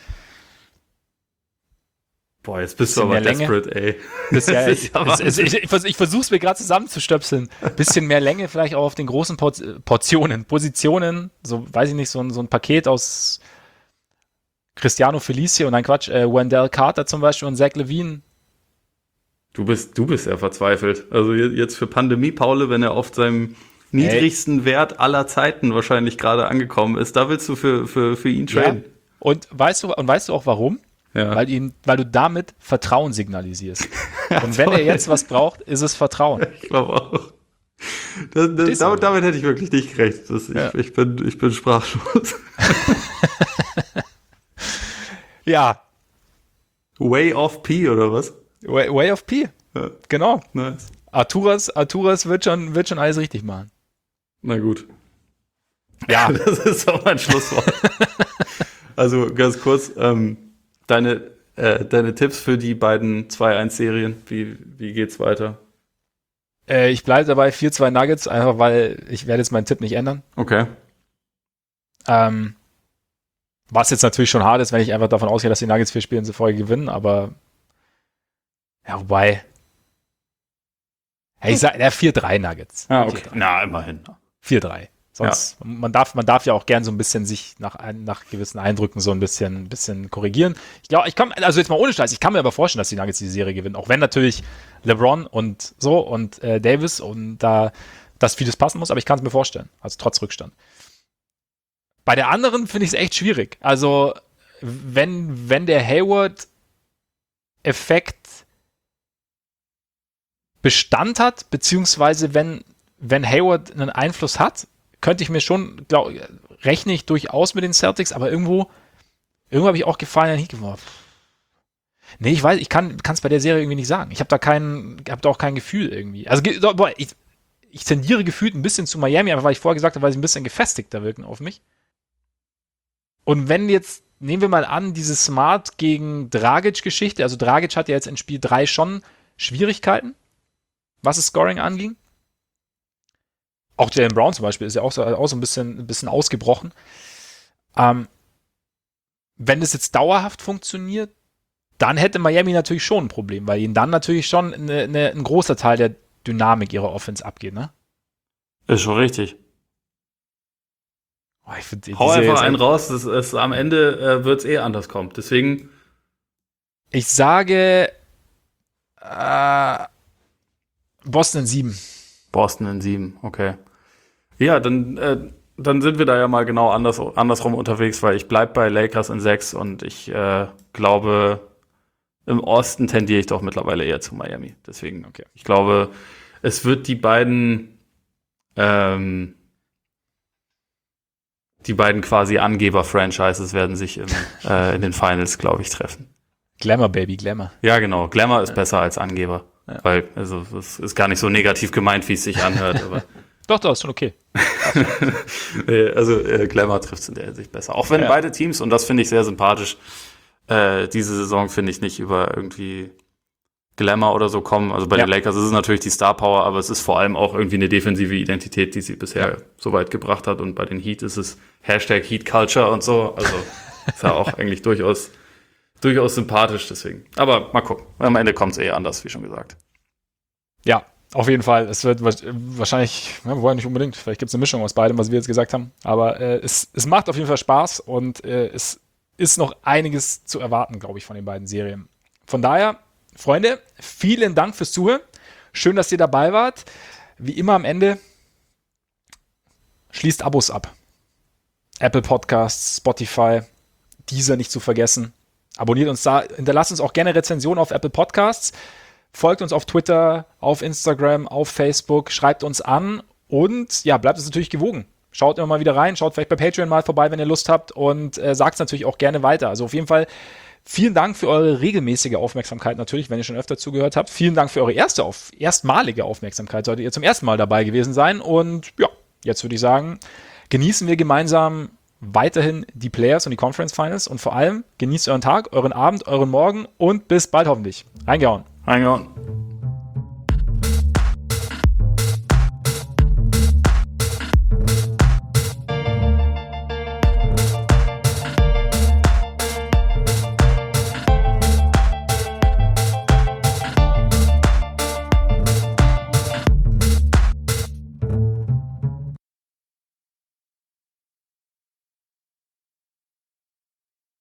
Boah, jetzt bist du aber desperate, ey. Das ja, das ja es, es, ich ich, ich versuche es mir gerade zusammenzustöpseln. Bisschen mehr Länge vielleicht auch auf den großen Por- Portionen, Positionen, so, weiß ich nicht, so ein, so ein Paket aus Cristiano Felicio und nein, Quatsch, äh, Wendell Carter zum Beispiel und Zach LaVine. Du bist, du bist ja verzweifelt. Also jetzt für Pandemie-Paule, wenn er auf seinem niedrigsten hey. Wert aller Zeiten wahrscheinlich gerade angekommen ist, da willst du für, für, für ihn traden. Ja. Und weißt du, und weißt du auch warum? Ja. Weil, ihn, weil du damit Vertrauen signalisierst. Und wenn er jetzt was braucht, ist es Vertrauen. Ich glaube auch. Das, das, damit, damit hätte ich wirklich nicht gerechnet. Das, ja. ich, ich, bin, ich bin sprachlos. Ja. Way of P oder was? Way, Way of P. Ja. Genau. Nice. Arturas, Arturas wird schon, wird schon alles richtig machen. Na gut. Ja. Das ist auch mein Schlusswort. Also ganz kurz, ähm, deine, äh, deine Tipps für die beiden zwei eins Serien, wie, wie geht's weiter? Äh, ich bleibe dabei vier zwei Nuggets, einfach weil ich werde jetzt meinen Tipp nicht ändern. Okay. Ähm, was jetzt natürlich schon hart ist, wenn ich einfach davon ausgehe, dass die Nuggets vier Spiele in Folge gewinnen, aber ja, wobei. Hey, ich sag, ja, vier drei Nuggets. Ah, okay. Na, immerhin. vier drei. Sonst, ja. man, darf, man darf ja auch gern so ein bisschen sich nach, nach gewissen Eindrücken so ein bisschen, ein bisschen korrigieren. Ich glaube, ich kann, also jetzt mal ohne Scheiß, ich kann mir aber vorstellen, dass die Nuggets die Serie gewinnen. Auch wenn natürlich LeBron und so und äh, Davis und da dass vieles passen muss, aber ich kann es mir vorstellen. Also trotz Rückstand. Bei der anderen finde ich es echt schwierig. Also, wenn, wenn der Hayward-Effekt Bestand hat, beziehungsweise wenn, wenn Hayward einen Einfluss hat, könnte ich mir schon, glaub, rechne ich durchaus mit den Celtics, aber irgendwo, irgendwo habe ich auch Gefallen an Heat geworfen. Nee, ich weiß, ich kann es bei der Serie irgendwie nicht sagen. Ich habe da kein, habe da auch kein Gefühl irgendwie. Also, boah, ich, ich tendiere gefühlt ein bisschen zu Miami, einfach weil ich vorher gesagt habe, weil sie ein bisschen gefestigter wirken auf mich. Und wenn jetzt, nehmen wir mal an, diese Smart gegen Dragic-Geschichte, also Dragic hat ja jetzt in Spiel drei schon Schwierigkeiten, was das Scoring anging. Auch Jaylen Brown zum Beispiel ist ja auch so, auch so ein, bisschen, ein bisschen ausgebrochen. Ähm, wenn das jetzt dauerhaft funktioniert, dann hätte Miami natürlich schon ein Problem, weil ihnen dann natürlich schon eine, eine, ein großer Teil der Dynamik ihrer Offense abgeht, ne? Ist schon richtig. Oh, ich find, Hau einfach einen raus, das ist, am Ende äh, wird es eh anders kommen. Deswegen. Ich sage äh, Boston in sieben. Boston in sieben, okay. Ja, dann, äh, dann sind wir da ja mal genau anders, andersrum unterwegs, weil ich bleib bei Lakers in sechs und ich äh, glaube, im Osten tendiere ich doch mittlerweile eher zu Miami. Deswegen, okay. Ich glaube, es wird die beiden ähm, die beiden quasi Angeber-Franchises werden sich im, äh, in den Finals, glaube ich, treffen. Glamour, Baby, Glamour. Ja, genau. Glamour ist ja besser als Angeber. Ja. Weil, also, das ist gar nicht so negativ gemeint, wie es sich anhört. Aber doch, doch, ist schon okay. also, äh, Glamour trifft es in der Hinsicht besser. Auch wenn ja. beide Teams, und das finde ich sehr sympathisch, äh, diese Saison, finde ich, nicht über irgendwie Glamour oder so kommen. Also bei ja. den Lakers ist es natürlich die Star Power, aber es ist vor allem auch irgendwie eine defensive Identität, die sie bisher ja. so weit gebracht hat. Und bei den Heat ist es Hashtag Heat Culture und so. Also ist ja auch eigentlich durchaus, durchaus sympathisch deswegen. Aber mal gucken. Am Ende kommt es eh anders, wie schon gesagt. Ja, auf jeden Fall. Es wird wahrscheinlich, ja, wobei nicht unbedingt, vielleicht gibt es eine Mischung aus beidem, was wir jetzt gesagt haben. Aber äh, es, es macht auf jeden Fall Spaß und äh, es ist noch einiges zu erwarten, glaube ich, von den beiden Serien. Von daher, Freunde, vielen Dank fürs Zuhören. Schön, dass ihr dabei wart. Wie immer am Ende, schließt Abos ab. Apple Podcasts, Spotify, Deezer nicht zu vergessen. Abonniert uns da, hinterlasst uns auch gerne Rezensionen auf Apple Podcasts. Folgt uns auf Twitter, auf Instagram, auf Facebook, schreibt uns an und ja, bleibt uns natürlich gewogen. Schaut immer mal wieder rein, schaut vielleicht bei Patreon mal vorbei, wenn ihr Lust habt und äh, sagt es natürlich auch gerne weiter. Also auf jeden Fall vielen Dank für eure regelmäßige Aufmerksamkeit natürlich, wenn ihr schon öfter zugehört habt. Vielen Dank für eure erste, auf, erstmalige Aufmerksamkeit. Solltet ihr zum ersten Mal dabei gewesen sein. Und ja, jetzt würde ich sagen, genießen wir gemeinsam weiterhin die Playoffs und die Conference Finals und vor allem genießt euren Tag, euren Abend, euren Morgen und bis bald hoffentlich. Reingehauen. Reingehauen.